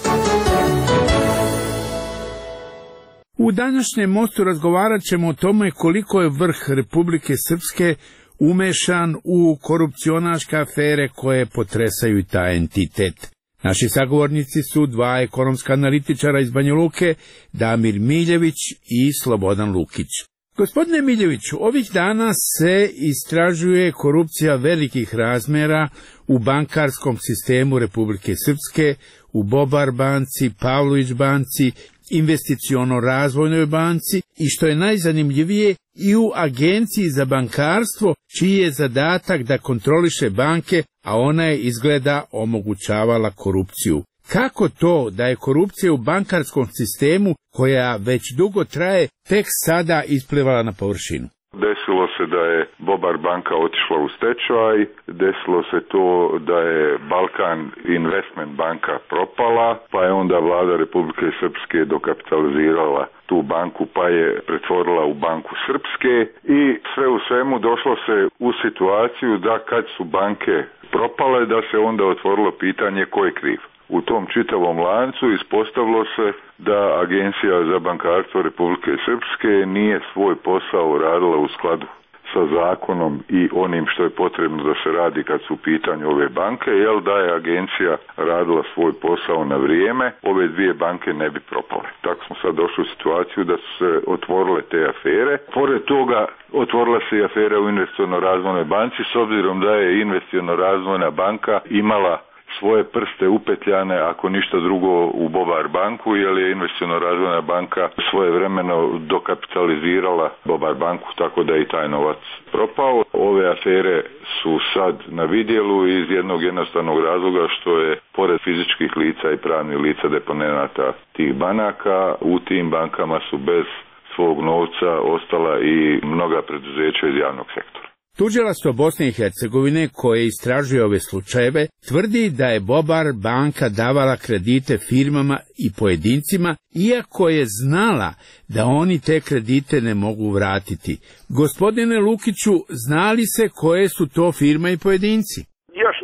S8: U današnjem Mostu razgovarat ćemo o tome koliko je vrh Republike Srpske umešan u korupcionaške afere koje potresaju i taj entitet. Naši sagovornici su dva ekonomska analitičara iz Banja Luke, Damir Miljević i Slobodan Lukić. Gospodine Miljeviću, ovih dana se istražuje korupcija velikih razmjera u bankarskom sistemu Republike Srpske, u Bobar banci, Pavlović banci, Investiciono-razvojnoj banci i što je najzanimljivije i u Agenciji za bankarstvo, čiji je zadatak da kontroliše banke, a ona je izgleda omogućavala korupciju. Kako to da je korupcija u bankarskom sistemu, koja već dugo traje, tek sada isplivala na površinu?
S10: Desilo se da je Bobar banka otišla u stečaj, desilo se to da je Balkan Investment banka propala, pa je onda vlada Republike Srpske dokapitalizirala tu banku pa je pretvorila u Banku Srpske i sve u svemu došlo se u situaciju da kad su banke propale da se onda otvorilo pitanje ko je kriv. U tom čitavom lancu ispostavilo se da Agencija za bankarstvo Republike Srpske nije svoj posao radila u skladu sa zakonom i onim što je potrebno da se radi kad su u pitanju ove banke, jer da je agencija radila svoj posao na vrijeme, ove dvije banke ne bi propale. Tako smo sad došli u situaciju da su se otvorile te afere. Pored toga otvorila se i afera u Investiciono-razvojnoj banci, s obzirom da je Investiciono-razvojna banka imala svoje prste upetljane, ako ništa drugo, u Bobar banku, jer je Investiciono-razvojna banka svojevremeno dokapitalizirala Bobar banku, tako da je i taj novac propao. Ove afere su sad na vidjelu iz jednog jednostavnog razloga što je, pored fizičkih lica i pravnih lica deponenata tih banaka, u tim bankama su bez svog novca ostala i mnoga preduzeća iz javnog sektora.
S8: Tužilaštvo Bosne i Hercegovine, koje istražuje ove slučajeve, tvrdi da je Bobar banka davala kredite firmama i pojedincima, iako je znala da oni te kredite ne mogu vratiti. Gospodine Lukiću, znali se koje su to firma i pojedinci?
S2: Još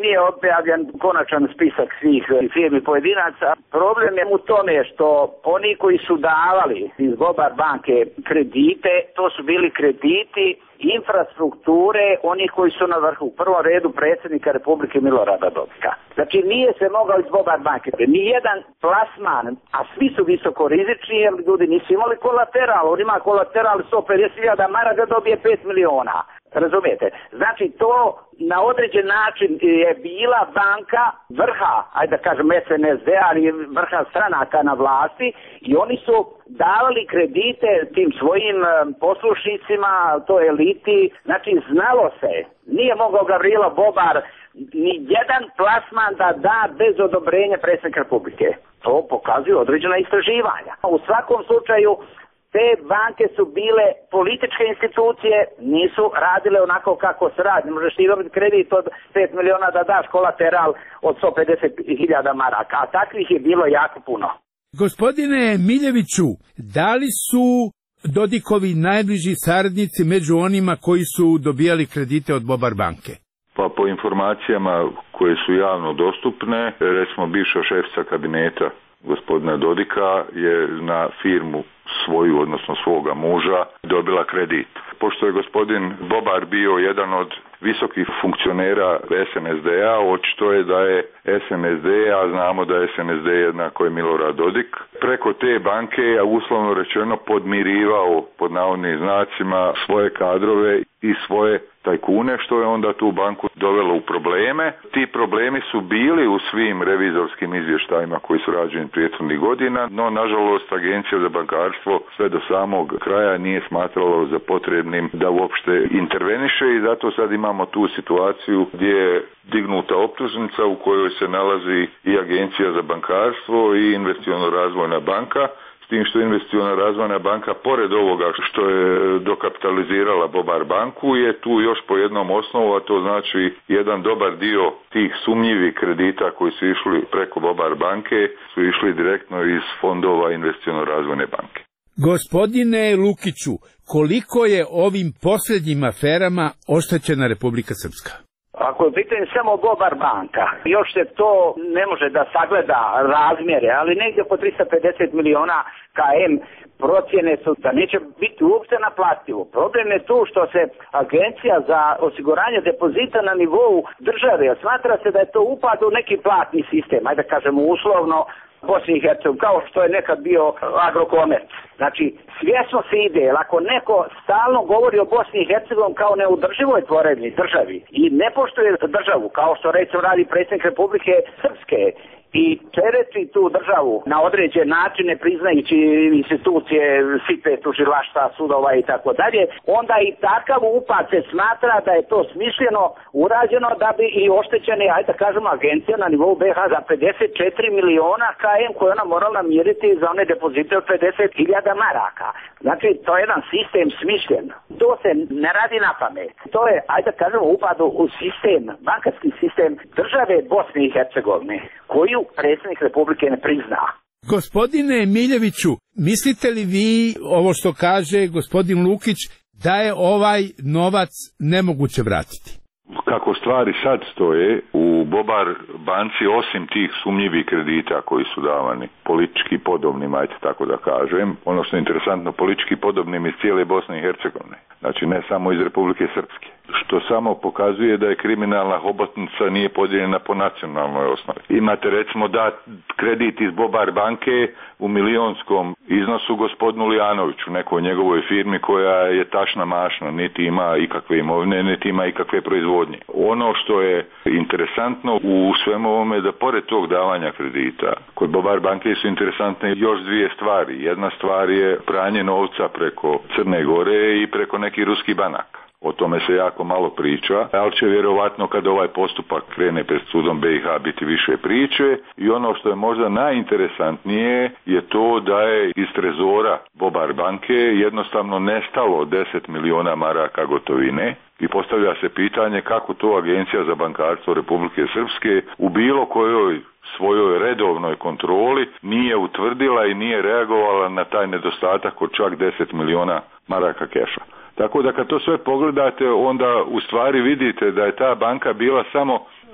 S4: nije objavljen konačan spisak svih firmi pojedinaca. Problem je u tome što oni koji su davali iz Bobar banke kredite, to su bili krediti infrastrukture onih koji su na vrhu. U prvom redu predsjednika Republike Milorada Dodika. Znači nije se mogao iz Bobar banke. Nijedan plasman, a svi su visoko rizični jer ljudi nisu imali kolateral. On ima kolateral sto pedeset hiljada maraka da dobije pet miliona. Razumijete? Znači to na određen način je bila banka vrha, ajde da kažem es en es de, ali vrha stranaka na vlasti i oni su davali kredite tim svojim poslušnicima, to eliti, znači znalo se, nije mogao Gavrilo Bobar ni jedan plasman da da bez odobrenja predsjednika Republike. To pokazuju određena istraživanja. U svakom slučaju te banke su bile političke institucije, nisu radile onako kako se radi. Možeš ti dobiti kredit od pet miliona da daš kolateral od sto pedeset hiljada maraka, a takvih je bilo jako puno.
S8: Gospodine Miljeviću, da li su Dodikovi najbliži saradnici među onima koji su dobijali kredite od Bobar banke?
S10: Pa po informacijama koje su javno dostupne, recimo bivša šefica kabineta gospodina Dodika je na firmu svoju, odnosno svoga muža, dobila kredit. Pošto je gospodin Bobar bio jedan od visokih funkcionera es en es de-a, očito je da je es en es de, a znamo da je es en es de jednako je Milorad Dodik, preko te banke je uslovno rečeno podmirivao pod navodnim znacima svoje kadrove i svoje tajkune, što je onda tu banku dovelo u probleme. Ti problemi su bili u svim revizorskim izvještajima koji su rađeni prethodnih godina, no nažalost Agencija za bankarstvo sve do samog kraja nije smatralo za potrebnim da uopšte interveniše i zato sad imamo tu situaciju gdje je dignuta optužnica u kojoj se nalazi i Agencija za bankarstvo i Investiciono-razvojna banka, s tim što Investiciona razvojna banka, pored ovoga što je dokapitalizirala Bobar banku, je tu još po jednom osnovu, a to znači jedan dobar dio tih sumnjivih kredita koji su išli preko Bobar banke su išli direktno iz fondova Investiciona razvojne banke.
S8: Gospodine Lukiću, koliko je ovim posljednjim aferama oštećena Republika Srpska?
S4: Ako je pitanje samo Bobar banka, još se to ne može da sagleda razmjere, ali negdje po tristo pedeset miliona ka em procjene su da neće biti uopšte naplativo. Problem je tu što se Agencija za osiguranje depozita na nivou države, smatra se da je to upad u neki platni sistem, ajde da kažemo uslovno, Bosni i Hercegovini, kao što je nekad bio Agrokomerc. Znači, svjesno se ide, jer ako neko stalno govori o Bosni i Hercegovini kao neudrživoj tvorevni državi i ne poštuje državu, kao što recimo radi predsjednik Republike Srpske, i tereti tu državu na određen način, ne priznajući institucije, sipe, tužilaštva, sudova i tako dalje, onda i takav upad se smatra da je to smišljeno urađeno da bi i oštećene, ajde da kažemo, agencija na nivou be ha za pedeset četiri miliona ka em koje ona morala namiriti za one depozite od pedeset hiljada maraka. Znači, to je jedan sistem smišljen. To se ne radi na pamet. To je, ajde da kažemo, upad u sistem, bankarski sistem države Bosne i Hercegovine, koju predsjednik Republike ne prizna.
S8: Gospodine Miljeviću, mislite li vi, ovo što kaže gospodin Lukić, da je ovaj novac nemoguće vratiti?
S10: Kako stvari sad stoje, u Bobar banci, osim tih sumnjivih kredita koji su davani politički podobnim, ajte tako da kažem, ono što je interesantno, politički podobnim iz cijele Bosne i Hercegovine, znači ne samo iz Republike Srpske, što samo pokazuje da je kriminalna hobotnica nije podijeljena po nacionalnoj osnovi. Imate recimo da kredit iz Bobar banke u milionskom iznosu gospodinu Lijanoviću, nekoj njegovoj firmi koja je tašna mašna, niti ima ikakve imovine, niti ima ikakve proizvodnje. Ono što je interesantno u svemu ovome da pored tog davanja kredita, kod Bobar banke su interesantne još dvije stvari. Jedna stvar je pranje novca preko Crne Gore i preko nekih ruskih banaka. O tome se jako malo priča, ali će vjerovatno kad ovaj postupak krene pred sudom be i ha biti više priče i ono što je možda najinteresantnije je to da je iz trezora Bobar banke jednostavno nestalo deset miliona maraka gotovine i postavlja se pitanje kako to Agencija za bankarstvo Republike Srpske u bilo kojoj svojoj redovnoj kontroli nije utvrdila i nije reagovala na taj nedostatak od čak deset miliona maraka keša. Tako da kad to sve pogledate, onda u stvari vidite da je ta banka bila samo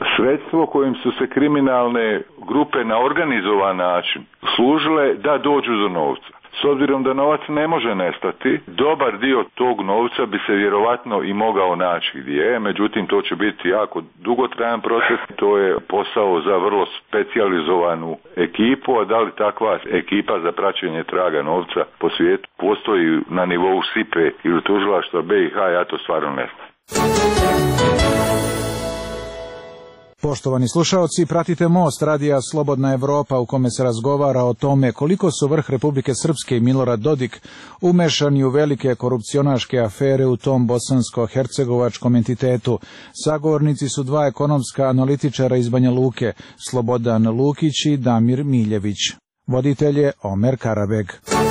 S10: sredstvo kojim su se kriminalne grupe na organizovan način služile da dođu do novca. S obzirom da novac ne može nestati, dobar dio tog novca bi se vjerovatno i mogao naći gdje je, međutim to će biti jako dugotrajan proces, to je posao za vrlo specijalizovanu ekipu, a da li takva ekipa za praćenje traga novca po svijetu postoji na nivou S I P E ili tužilaštva B i H, ja to stvarno ne znam.
S5: Poštovani slušaoci, pratite Most radija Slobodna Evropa u kome se razgovara o tome koliko su vrh Republike Srpske i Milorad Dodik umešani u velike korupcionaške afere u tom bosansko-hercegovačkom entitetu. Sagovornici su dva ekonomska analitičara iz Banja Luke, Slobodan Lukić i Damir Miljević. Voditelj je Omer Karabeg.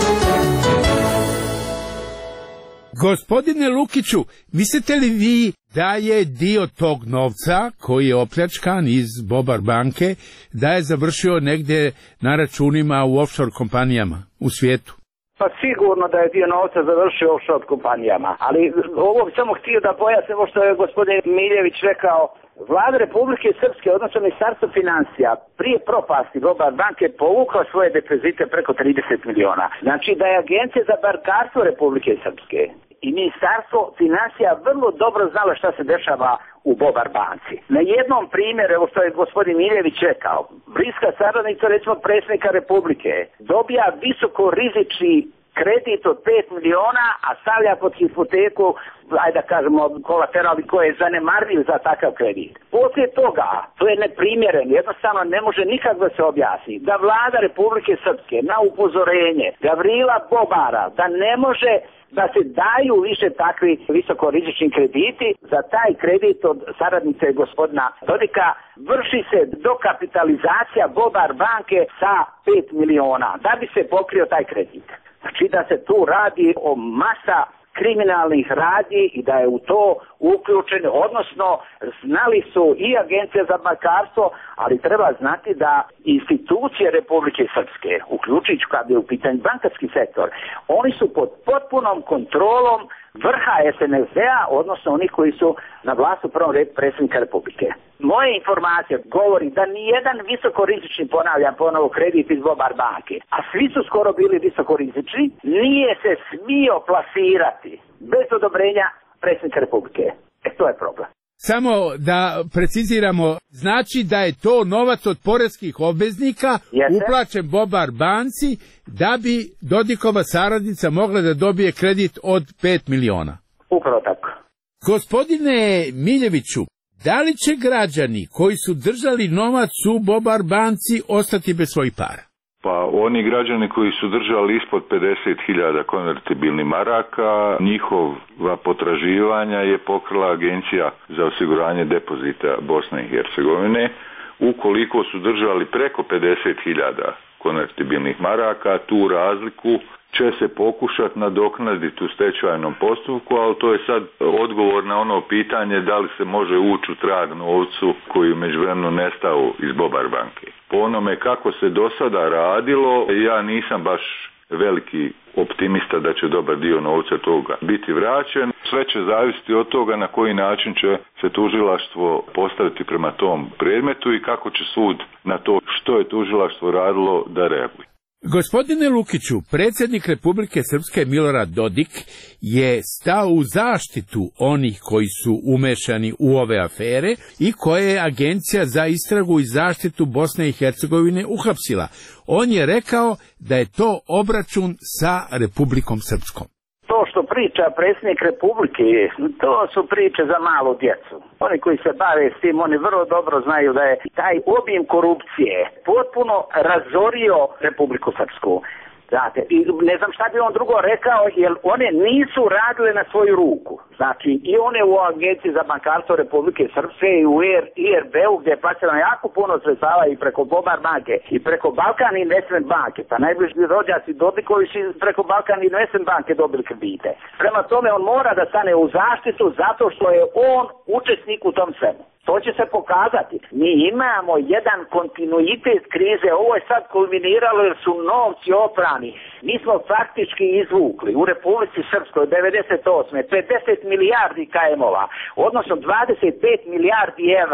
S8: Gospodine Lukiću, mislite li vi da je dio tog novca koji je opljačkan iz Bobar banke, da je završio negdje na računima u offshore kompanijama u svijetu?
S4: Pa sigurno da je dio novca završio u offshore kompanijama, ali ovo bi samo htio da pojasnim ovo što je gospodin Miljević rekao. Vlada Republike Srpske, odnosno Ministarstvo financija, prije propasti Bobar banke povukla svoje depozite preko trideset miliona. Znači da je Agencija za bankarstvo Republike Srpske i Ministarstvo financija vrlo dobro znalo šta se dešava u Bobar banci. Na jednom primjeru, evo što je gospodin Miljević rekao, bliska saradnica recimo predsjednika Republike dobija visoko rizični kredit od pet miliona, a stavlja pod hipoteku, ajde da kažemo, kolateral koji je zanemarljiv za takav kredit. Poslije toga, to je neprimjeren, jednostavno ne može nikak da se objasni, da vlada Republike Srpske na upozorenje Gavrila Bobara da ne može da se daju više takvi visokorizični krediti, za taj kredit od saradnice gospodina Dodika vrši se dokapitalizacija Bobar banke sa pet miliona, da bi se pokrio taj kredit. Znači da se tu radi o masa kriminalnih radnji i da je u to uključen, odnosno znali su i Agencija za bankarstvo, ali treba znati da institucije Republike Srpske, uključujući kad je u pitanju bankarski sektor, oni su pod potpunom kontrolom vrha S N S D-a, odnosno onih koji su na vlasti u prvom redu predsjednika Republike. Moje informacije govori da nijedan visokorizični, ponavljam ponovo, kredit iz Bobar banke, a svi su skoro bili visokorizični, nije se smio plasirati bez odobrenja predsjednika Republike. E to je problem.
S8: Samo da preciziramo, znači da je to novac od poreskih obveznika
S4: Jeste?
S8: uplaćen Bobar banci da bi Dodikova saradnica mogla da dobije kredit od pet miliona.
S4: Upravo tako.
S8: Gospodine Miljeviću, da li će građani koji su držali novac u Bobar banci ostati bez svojih para?
S10: Pa oni građani koji su držali ispod pedeset hiljada konvertibilnih maraka, njihova potraživanja je pokrila Agencija za osiguranje depozita Bosne i Hercegovine. Ukoliko su držali preko pedeset hiljada konvertibilnih maraka, tu razliku će se pokušati nadoknaditi u stečajnom postupku, ali to je sad odgovor na ono pitanje da li se može ući u trag novcu koji je međuvremenu nestao iz Bobar banke. Po onome kako se do sada radilo, ja nisam baš veliki optimista da će dobar dio novca toga biti vraćen. Sve će zavisiti od toga na koji način će se tužilaštvo postaviti prema tom predmetu i kako će sud na to što je tužilaštvo radilo da reaguje.
S8: Gospodine Lukiću, predsjednik Republike Srpske Milorad Dodik je stao u zaštitu onih koji su umešani u ove afere i koje je Agencija za istragu i zaštitu Bosne i Hercegovine uhapsila. On je rekao da je to obračun sa Republikom Srpskom.
S4: To što priča predsjednik Republike, to su priče za malu djecu. Oni koji se bave s tim, oni vrlo dobro znaju da je taj obim korupcije potpuno razorio Republiku Srpsku. Znate, i ne znam šta bi on drugo rekao, jer one nisu radile na svoju ruku. Znači, i one u Agenciji za bankarstvo Republike Srpske i u I R B-u gdje je plaćeno jako puno sredstava i preko Bobar banke i preko Balkan Investment banke, pa najbliži rođaci Dodikovi su preko Balkan Investment banke dobili kredite. Prema tome, on mora da stane u zaštitu zato što je on učesnik u tom svemu. To će se pokazati. Mi imamo jedan kontinuitet krize, ovo je sad kulminiralo jer su novci oprani. Mi smo faktički izvukli u Republici Srpskoj devedeset osme pedeset milijardi K M-ova, odnosno dvadeset pet milijardi evra,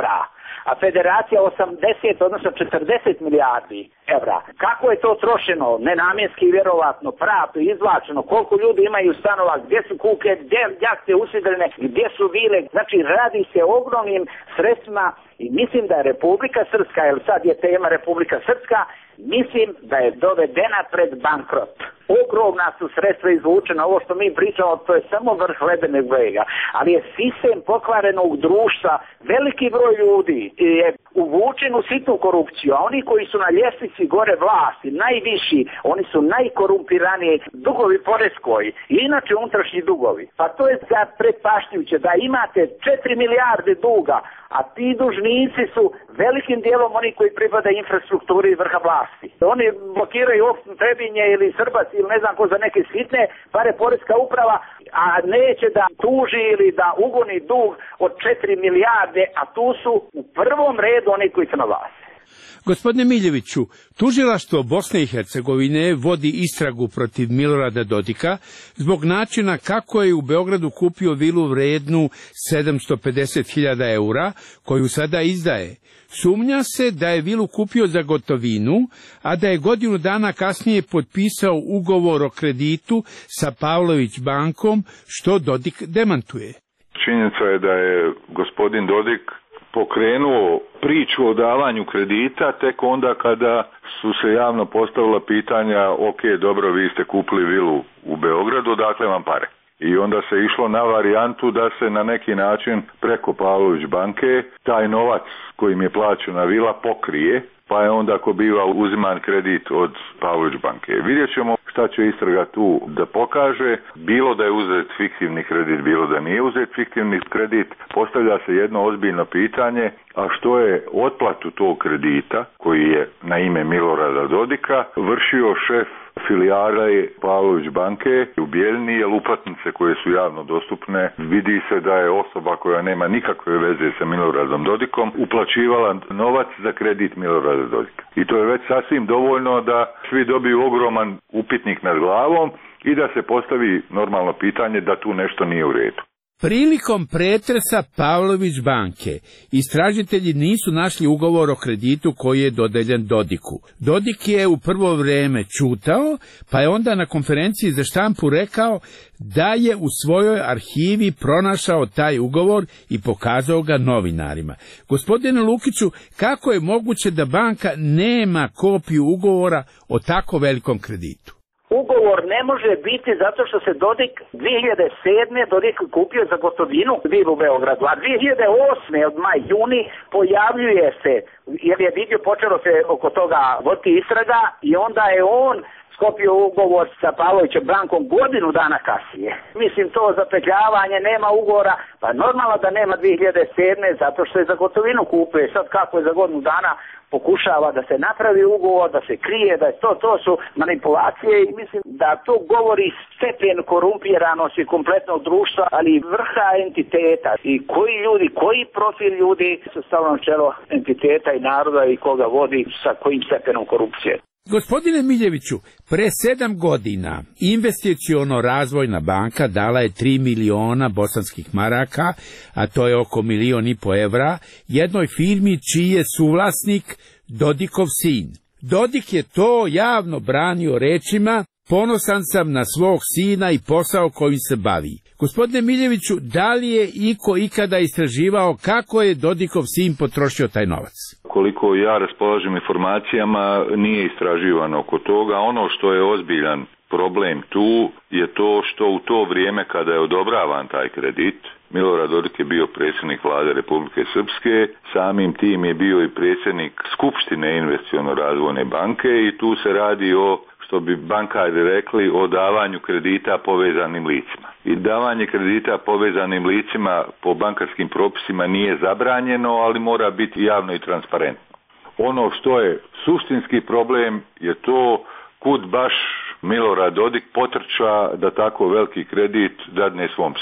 S4: a federacija osamdeset, odnosno četrdeset milijardi evra. Kako je to trošeno? Nenamjenski, vjerovatno, prato, izvlačeno, koliko ljudi imaju stanova, gdje su kuke, gdje jahte usidrene, gdje su vile. Znači, radi se o ogromnim sredstvima i mislim da je Republika Srpska, jer sad je tema Republika Srpska, mislim da je dovedena pred bankrot. Ogromna su sredstva izvučena, ovo što mi pričamo, to je samo vrh ledenog brega, ali je sistem pokvarenog društva, veliki broj ljudi je uvučen u sitnu korupciju, a oni koji su na ljestvici gore vlasti, najviši, oni su najkorumpiraniji, dugovi poreskoj i inače unutrašnji dugovi. Pa to je za pretpaštljuće da imate četiri milijarde duga, a ti dužnici su velikim dijelom oni koji pripada infrastrukturi vrha vlasti. Oni blokiraju opštinu Trebinje ili Srbac ili ne znam ko za neke sitne pare poreska uprava, a neće da tuži ili da ugoni dug od četiri milijarde, a tu su u prvom redu oni koji su na vlasti.
S8: Gospodine Miljeviću, tužilaštvo Bosne i Hercegovine vodi istragu protiv Milorada Dodika zbog načina kako je u Beogradu kupio vilu vrednu sedamsto pedeset hiljada eura, koju sada izdaje. Sumnja se da je vilu kupio za gotovinu, a da je godinu dana kasnije potpisao ugovor o kreditu sa Pavlović bankom, što Dodik demantuje.
S10: Činjenica je da je gospodin Dodik pokrenuo priču o davanju kredita tek onda kada su se javno postavila pitanja, ok, dobro, vi ste kupili vilu u Beogradu, dakle vam pare. I onda se išlo na varijantu da se na neki način preko Pavlović banke taj novac kojim je plaćena vila pokrije, pa je onda ako biva uziman kredit od Pavlović banke. Vidjet ćemo šta će istraga tu da pokaže, bilo da je uzet fiktivni kredit, bilo da nije uzet fiktivni kredit, postavlja se jedno ozbiljno pitanje, a što je otplatu tog kredita, koji je na ime Milorada Dodika, vršio šef filijale Pavlović banke u Bijeljini, jer uplatnice koje su javno dostupne, vidi se da je osoba koja nema nikakve veze sa Miloradom Dodikom uplaćivala novac za kredit Milorada Dodika. I to je već sasvim dovoljno da svi dobiju ogroman upitnik nad glavom i da se postavi normalno pitanje da tu nešto nije u redu.
S8: Prilikom pretresa Pavlović banke, istražitelji nisu našli ugovor o kreditu koji je dodeljen Dodiku. Dodik je u prvo vrijeme ćutao, pa je onda na konferenciji za štampu rekao da je u svojoj arhivi pronašao taj ugovor i pokazao ga novinarima. Gospodine Lukiću, kako je moguće da banka nema kopiju ugovora o tako velikom kreditu?
S4: Ugovor ne može biti zato što se Dodik dvije hiljade sedme Dodik kupio za gotovinu vilu u Beogradu, a dvije hiljade osme od maj, juni pojavljuje se, jer je vidio, počelo se oko toga voditi istraga i onda je on sklopio ugovor sa Pavlovićem bankom godinu dana kasnije. Mislim, to zapetljavanje, nema ugovora, pa normalno da nema dvije hiljade sedme zato što je za gotovinu kupio. Sad kako je za godinu dana pokušava da se napravi ugovor, da se krije, da je to, to su manipulacije i mislim da to govori stepen korumpiranosti kompletnog društva, ali i vrha entiteta i koji ljudi, koji profil ljudi su stavno čelo entiteta i naroda i koga vodi sa kojim stepenom korupcije.
S8: Gospodine Miljeviću, pre sedam godina Investiciono razvojna banka dala je tri miliona bosanskih maraka, a to je oko milion i po evra, jednoj firmi čiji je suvlasnik Dodikov sin. Dodik je to javno branio rečima: ponosan sam na svog sina i posao kojim se bavi. Gospodine Miljeviću, da li je iko ikada istraživao kako je Dodikov sin potrošio taj novac?
S10: Koliko ja raspolažem informacijama, nije istraživano oko toga. Ono što je ozbiljan problem tu je to što u to vrijeme kada je odobravan taj kredit, Milorad Dodik je bio predsjednik vlade Republike Srpske, samim tim je bio i predsjednik Skupštine Investiciono razvojne banke i tu se radi o, što bi bankari rekli, o davanju kredita povezanim licima. I davanje kredita povezanim licima po bankarskim propisima nije zabranjeno, ali mora biti javno i transparentno. Ono što je suštinski problem je to kud baš Milorad Dodik potrča da tako veliki kredit dadne svom sinu.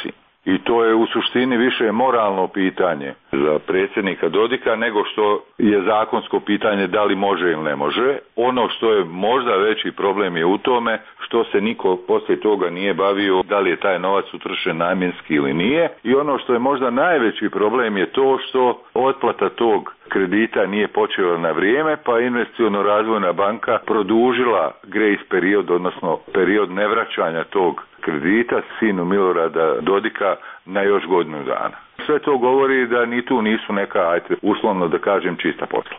S10: I to je u suštini više moralno pitanje za predsjednika Dodika nego što je zakonsko pitanje da li može ili ne može. Ono što je možda veći problem je u tome što se niko poslije toga nije bavio da li je taj novac utrošen namjenski ili nije. I ono što je možda najveći problem je to što otplata tog kredita nije počela na vrijeme, pa investiciono razvojna banka produžila grace period, odnosno period nevraćanja tog kredita sinu Milorada Dodika na još godinu dana. Sve to govori da ni tu nisu neka, ajte, uslovno da kažem, čista posla.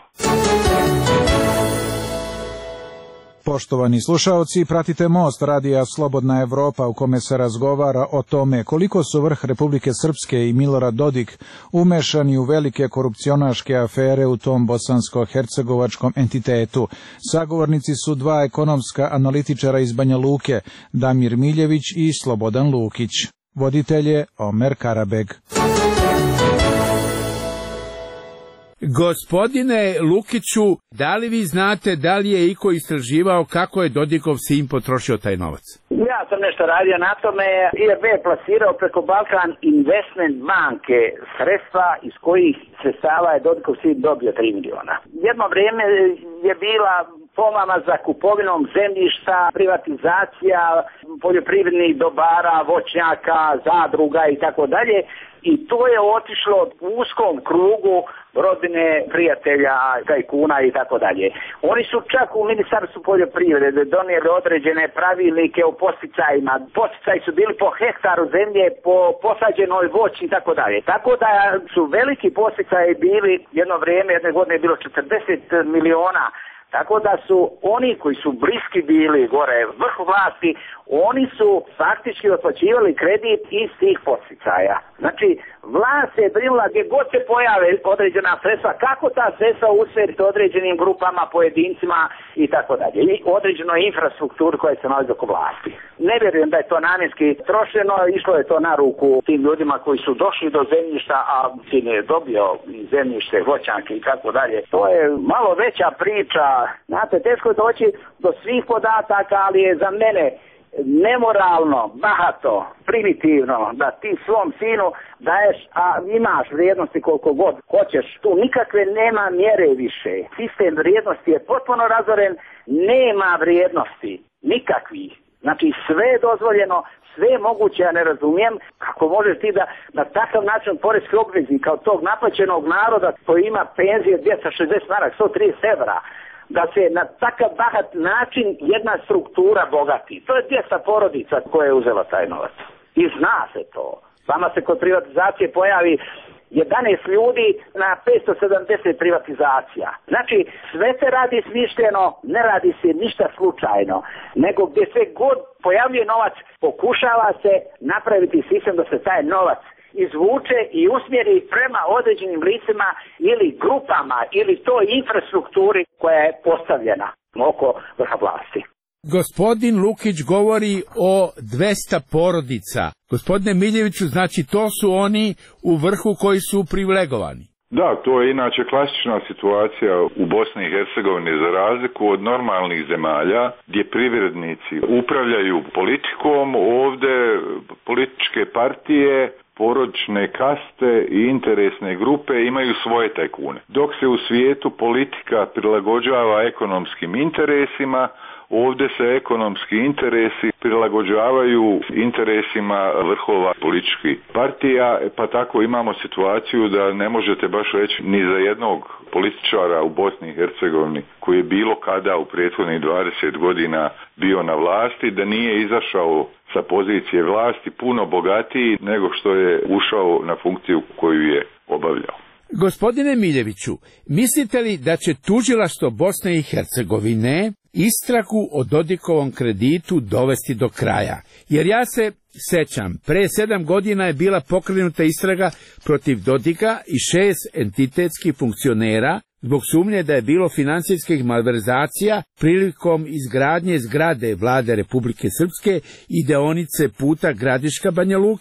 S5: Poštovani slušaoci, pratite Most radija Slobodna Evropa u kome se razgovara o tome koliko su vrh Republike Srpske i Milorad Dodik umešani u velike korupcionaške afere u tom bosansko-hercegovačkom entitetu. Sagovornici su dva ekonomska analitičara iz Banja Luke, Damir Miljević i Slobodan Lukić. Voditelj je Omer Karabeg.
S8: Gospodine Lukiću, da li vi znate da li je iko istraživao kako je Dodikov sin potrošio taj novac?
S4: Ja sam nešto radio na tome. I R B je plasirao preko Balkan Investment banke sredstva iz kojih sredstava je Dodikov sin dobio tri miliona. Jedno vrijeme je bila pomama za kupovinom zemljišta, privatizacija poljoprivrednih dobara, voćnjaka, zadruga i tako dalje. I to je otišlo u uskom krugu rodbine, prijatelja, tajkuna i tako dalje. Oni su čak u Ministarstvu poljoprivrede donijeli određene pravilnike o posticajima. Posticaji su bili po hektaru zemlje, po posađenoj voći i tako dalje. Tako da su veliki posticaji bili, jedno vrijeme, jedne godine je bilo četrdeset miliona. Tako da su oni koji su bliski bili gore vrhu vlasti, oni su faktički otplaćivali kredit iz tih podsticaja. Znači, vlast se brinula gdje god se pojave određena sredstva, kako ta sredstva usmjeriti određenim grupama, pojedincima i tako dalje. I određenoj infrastrukturi koja se nalazi oko vlasti. Ne vjerujem da je to namjenski trošeno, išlo je to na ruku tim ljudima koji su došli do zemljišta, a sin je dobio zemljište, voćanke i tako dalje. To je malo veća priča. Znate, teško je doći do svih podataka, ali je za mene nemoralno, bahato, primitivno da ti svom sinu daješ, a imaš vrijednosti koliko god hoćeš. Tu nikakve nema mjere više. Sistem vrijednosti je potpuno razoren, nema vrijednosti, nikakvih. Znači sve je dozvoljeno, sve je moguće, ja ne razumijem kako možeš ti da na takav način poreski obveznika od tog naplaćenog naroda koji ima penzije dvjesto šezdeset maraka, sto trideset evra, da se na takav bahat način jedna struktura bogati. To je dvjesto porodica koja je uzela taj novac. I zna se to. Vama se kod privatizacije pojavi jedanaest ljudi na petsto sedamdeset privatizacija. Znači, sve se radi smišljeno, ne radi se ništa slučajno, nego gdje se god pojavljuje novac, pokušava se napraviti sistem da se taj novac izvuče i usmjeri prema određenim licima ili grupama ili toj infrastrukturi koja je postavljena oko vrha vlasti.
S8: Gospodin Lukić govori o dvesta porodica. Gospodine Miljeviću, znači to su oni u vrhu koji su privilegovani.
S10: Da, to je inače klasična situacija u Bosni i Hercegovini za razliku od normalnih zemalja gdje privrednici upravljaju politikom, ovdje političke partije, porodične kaste i interesne grupe imaju svoje tajkune. Dok se u svijetu politika prilagođava ekonomskim interesima, ovdje se ekonomski interesi prilagođavaju interesima vrhova političkih partija, pa tako imamo situaciju da ne možete baš reći ni za jednog političara u Bosni i Hercegovini koji je bilo kada u prethodnih dvadeset godina bio na vlasti, da nije izašao sa pozicije vlasti puno bogatiji nego što je ušao na funkciju koju je obavljao.
S8: Gospodine Miljeviću, mislite li da će tužilaštvo Bosne i Hercegovine istragu o Dodikovom kreditu dovesti do kraja? Jer ja se sećam, pre sedam godina je bila pokrenuta istraga protiv Dodika i šest entitetskih funkcionera zbog sumnje da je bilo financijskih malverzacija prilikom izgradnje zgrade Vlade Republike Srpske i deonice puta Gradiška Banja Luka.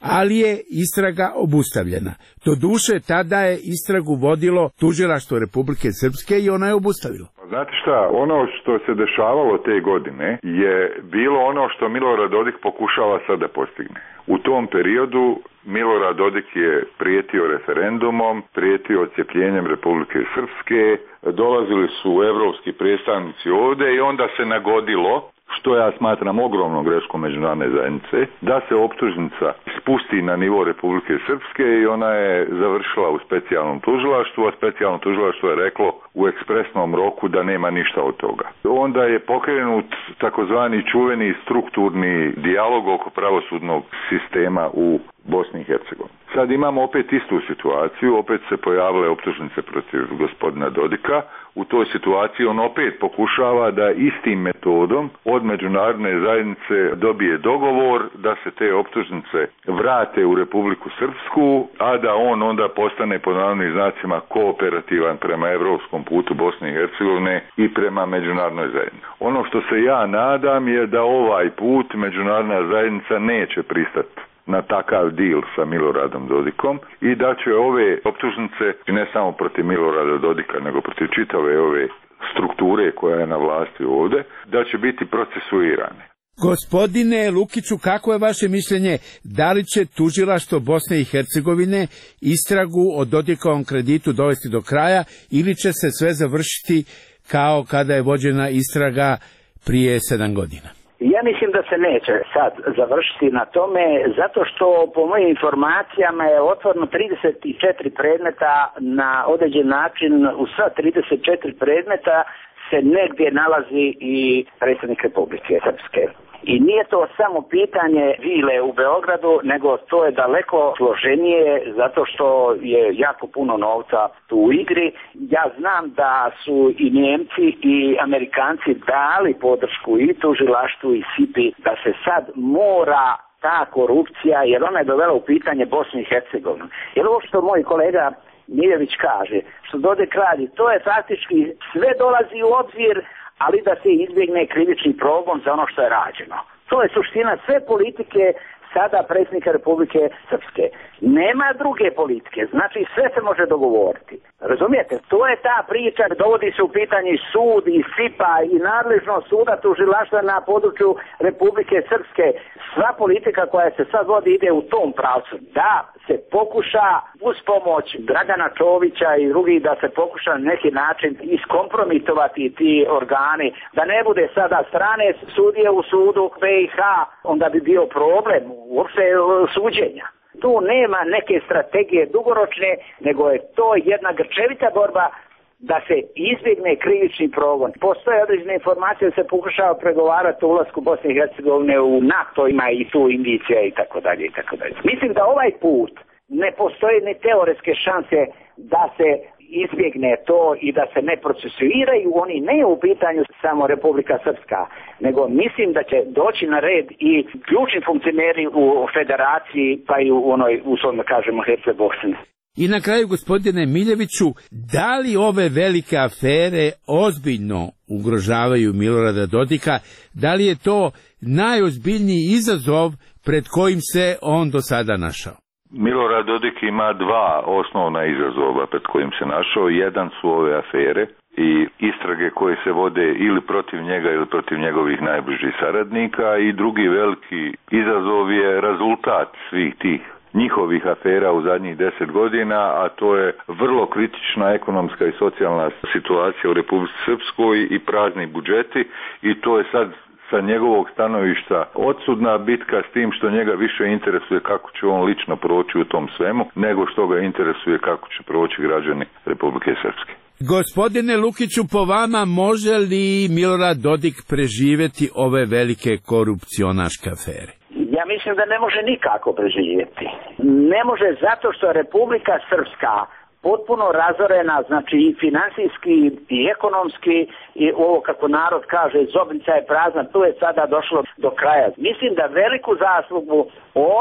S8: ali je istraga obustavljena. Doduše, tada je istragu vodilo tužilaštvo Republike Srpske i ona je obustavila.
S10: Znate šta, ono što se dešavalo te godine je bilo ono što Milorad Dodik pokušava sad da postigne. U tom periodu Milorad Dodik je prijetio referendumom, prijetio odcjepljenjem Republike Srpske, dolazili su evropski predstavnici ovdje i onda se nagodilo, što ja smatram ogromnom greškom međunarodne zajednice, da se optužnica spusti na nivo Republike Srpske i ona je završila u specijalnom tužilaštvu, a specijalno tužilaštvo je reklo u ekspresnom roku da nema ništa od toga. Onda je pokrenut takozvani čuveni strukturni dijalog oko pravosudnog sistema u Bosni i Hercegovini. Sad imamo opet istu situaciju, opet se pojavile optužnice protiv gospodina Dodika. U toj situaciji on opet pokušava da istim metodom od međunarodne zajednice dobije dogovor da se te optužnice vrate u Republiku Srpsku, a da on onda postane pod navodnim znacima kooperativan prema evropskom putu Bosne i Hercegovine i prema međunarodnoj zajednici. Ono što se ja nadam je da ovaj put međunarodna zajednica neće pristati na takav deal sa Miloradom Dodikom i da će ove optužnice, ne samo protiv Milorada Dodika, nego protiv čitave ove strukture koja je na vlasti ovdje, da će biti procesuirane.
S8: Gospodine Lukiću, kako je vaše mišljenje, da li će tužilaštvo Bosne i Hercegovine istragu o Dodikovom kreditu dovesti do kraja ili će se sve završiti kao kada je vođena istraga prije sedam godina?
S4: Ja mislim da se neće sad završiti na tome, zato što po mojim informacijama je otvoreno trideset četiri predmeta na određen način. U sva trideset četiri predmeta se negdje nalazi i predsjednik Republike Srpske. I nije to samo pitanje vile u Beogradu, nego to je daleko složenije zato što je jako puno novca tu u igri. Ja znam da su i Njemci i Amerikanci dali podršku i tužilaštvu i S I P I da se sad mora ta korupcija, jer ona je dovela u pitanje Bosnu i Hercegovinu. Jer ovo što moj kolega Miljević kaže, što Dodik radi, to je faktički sve dolazi u obzir, ali da se izbjegne krivični progon za ono što je rađeno. To je suština sve politike sada predsjednika Republike Srpske. Nema druge politike, znači sve se može dogovoriti. Razumijete? To je ta priča, dovodi se u pitanje sud i S I P A i nadležnost suda tužilaštva na području Republike Srpske. Sva politika koja se sad vodi ide u tom pravcu, da se pokuša uz pomoć Dragana Čovića i drugih da se pokuša na neki način iskompromitovati ti organi, da ne bude sada strane sudije u sudu B i H, onda bi bio problem uopšte suđenja. Tu nema neke strategije dugoročne, nego je to jedna grčevita borba da se izbjegne krivični progon. Postoje određene informacije da se pokušava pregovarati o ulasku Bosne i Hercegovine u NATO, ima i tu indicija i tako dalje i tako dalje. Mislim da ovaj put ne postoje ni teoretske šanse da se izbjegne to i da se ne procesuiraju, oni ne u pitanju samo Republika Srpska, nego mislim da će doći na red i ključni funkcioneri u federaciji, pa i u onoj, uslovno kažemo, Herce Bosne.
S8: I na kraju, gospodine Miljeviću, da li ove velike afere ozbiljno ugrožavaju Milorada Dodika? Da li je to najozbiljniji izazov pred kojim se on do sada našao?
S10: Milorad Dodik ima dva osnovna izazova pred kojim se našao. Jedan su ove afere i istrage koje se vode ili protiv njega ili protiv njegovih najbližih saradnika, i drugi veliki izazov je rezultat svih tih njihovih afera u zadnjih deset godina, a to je vrlo kritična ekonomska i socijalna situacija u Republici Srpskoj i prazni budžeti, i to je sad sa njegovog stanovišta odsudna bitka, s tim što njega više interesuje kako će on lično proći u tom svemu, nego što ga interesuje kako će proći građani Republike Srpske.
S8: Gospodine Lukiću, po vama može li Milorad Dodik preživjeti ove velike korupcionaške afere?
S4: Ja mislim da ne može nikako preživjeti. Ne može zato što je Republika Srpska potpuno razorena, znači i financijski i ekonomski, i ovo kako narod kaže, zobnica je prazna, tu je sada došlo do kraja. Mislim da veliku zaslugu on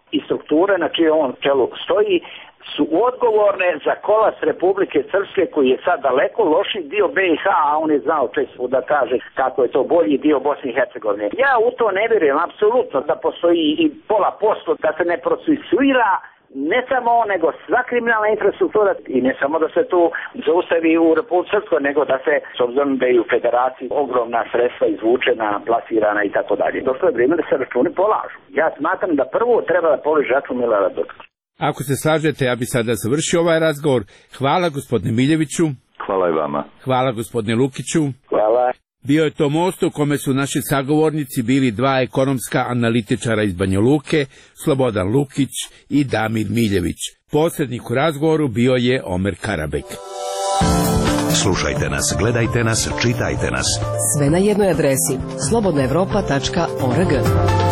S4: i strukture na čije on čelu stoji su odgovorne za kolaps Republike Srpske koji je sad daleko loši dio B i H, a on je znao često da kaže kako je to bolji dio Bosne i Hercegovine. Ja u to ne vjerujem apsolutno da postoji i pola posto da se ne procesuira ne samo on, nego sva kriminalna infrastruktura i ne samo da se tu zaustavi u Republike Srpskoj, nego da se, s obzirom da je u federaciji ogromna sredstva izvučena, plasirana i tako dalje. Došlo je vrijeme da se računi polažu. Ja smatram da prvo treba da položi račun Milorada Dodika.
S8: Ako se slažete, ja bi sada završio ovaj razgovor. Hvala gospodine Miljeviću.
S10: Hvala i vama.
S8: Hvala gospodine Lukiću.
S4: Hvala.
S8: Bio je to most u kome su naši sagovornici bili dva ekonomska analitičara iz Banja Luke, Slobodan Lukić i Damir Miljević. Posrednik u razgovoru bio je Omer Karabek.
S6: Slušajte nas, gledajte nas, čitajte nas.
S7: Sve na jednoj adresi slobodna evropa tačka org.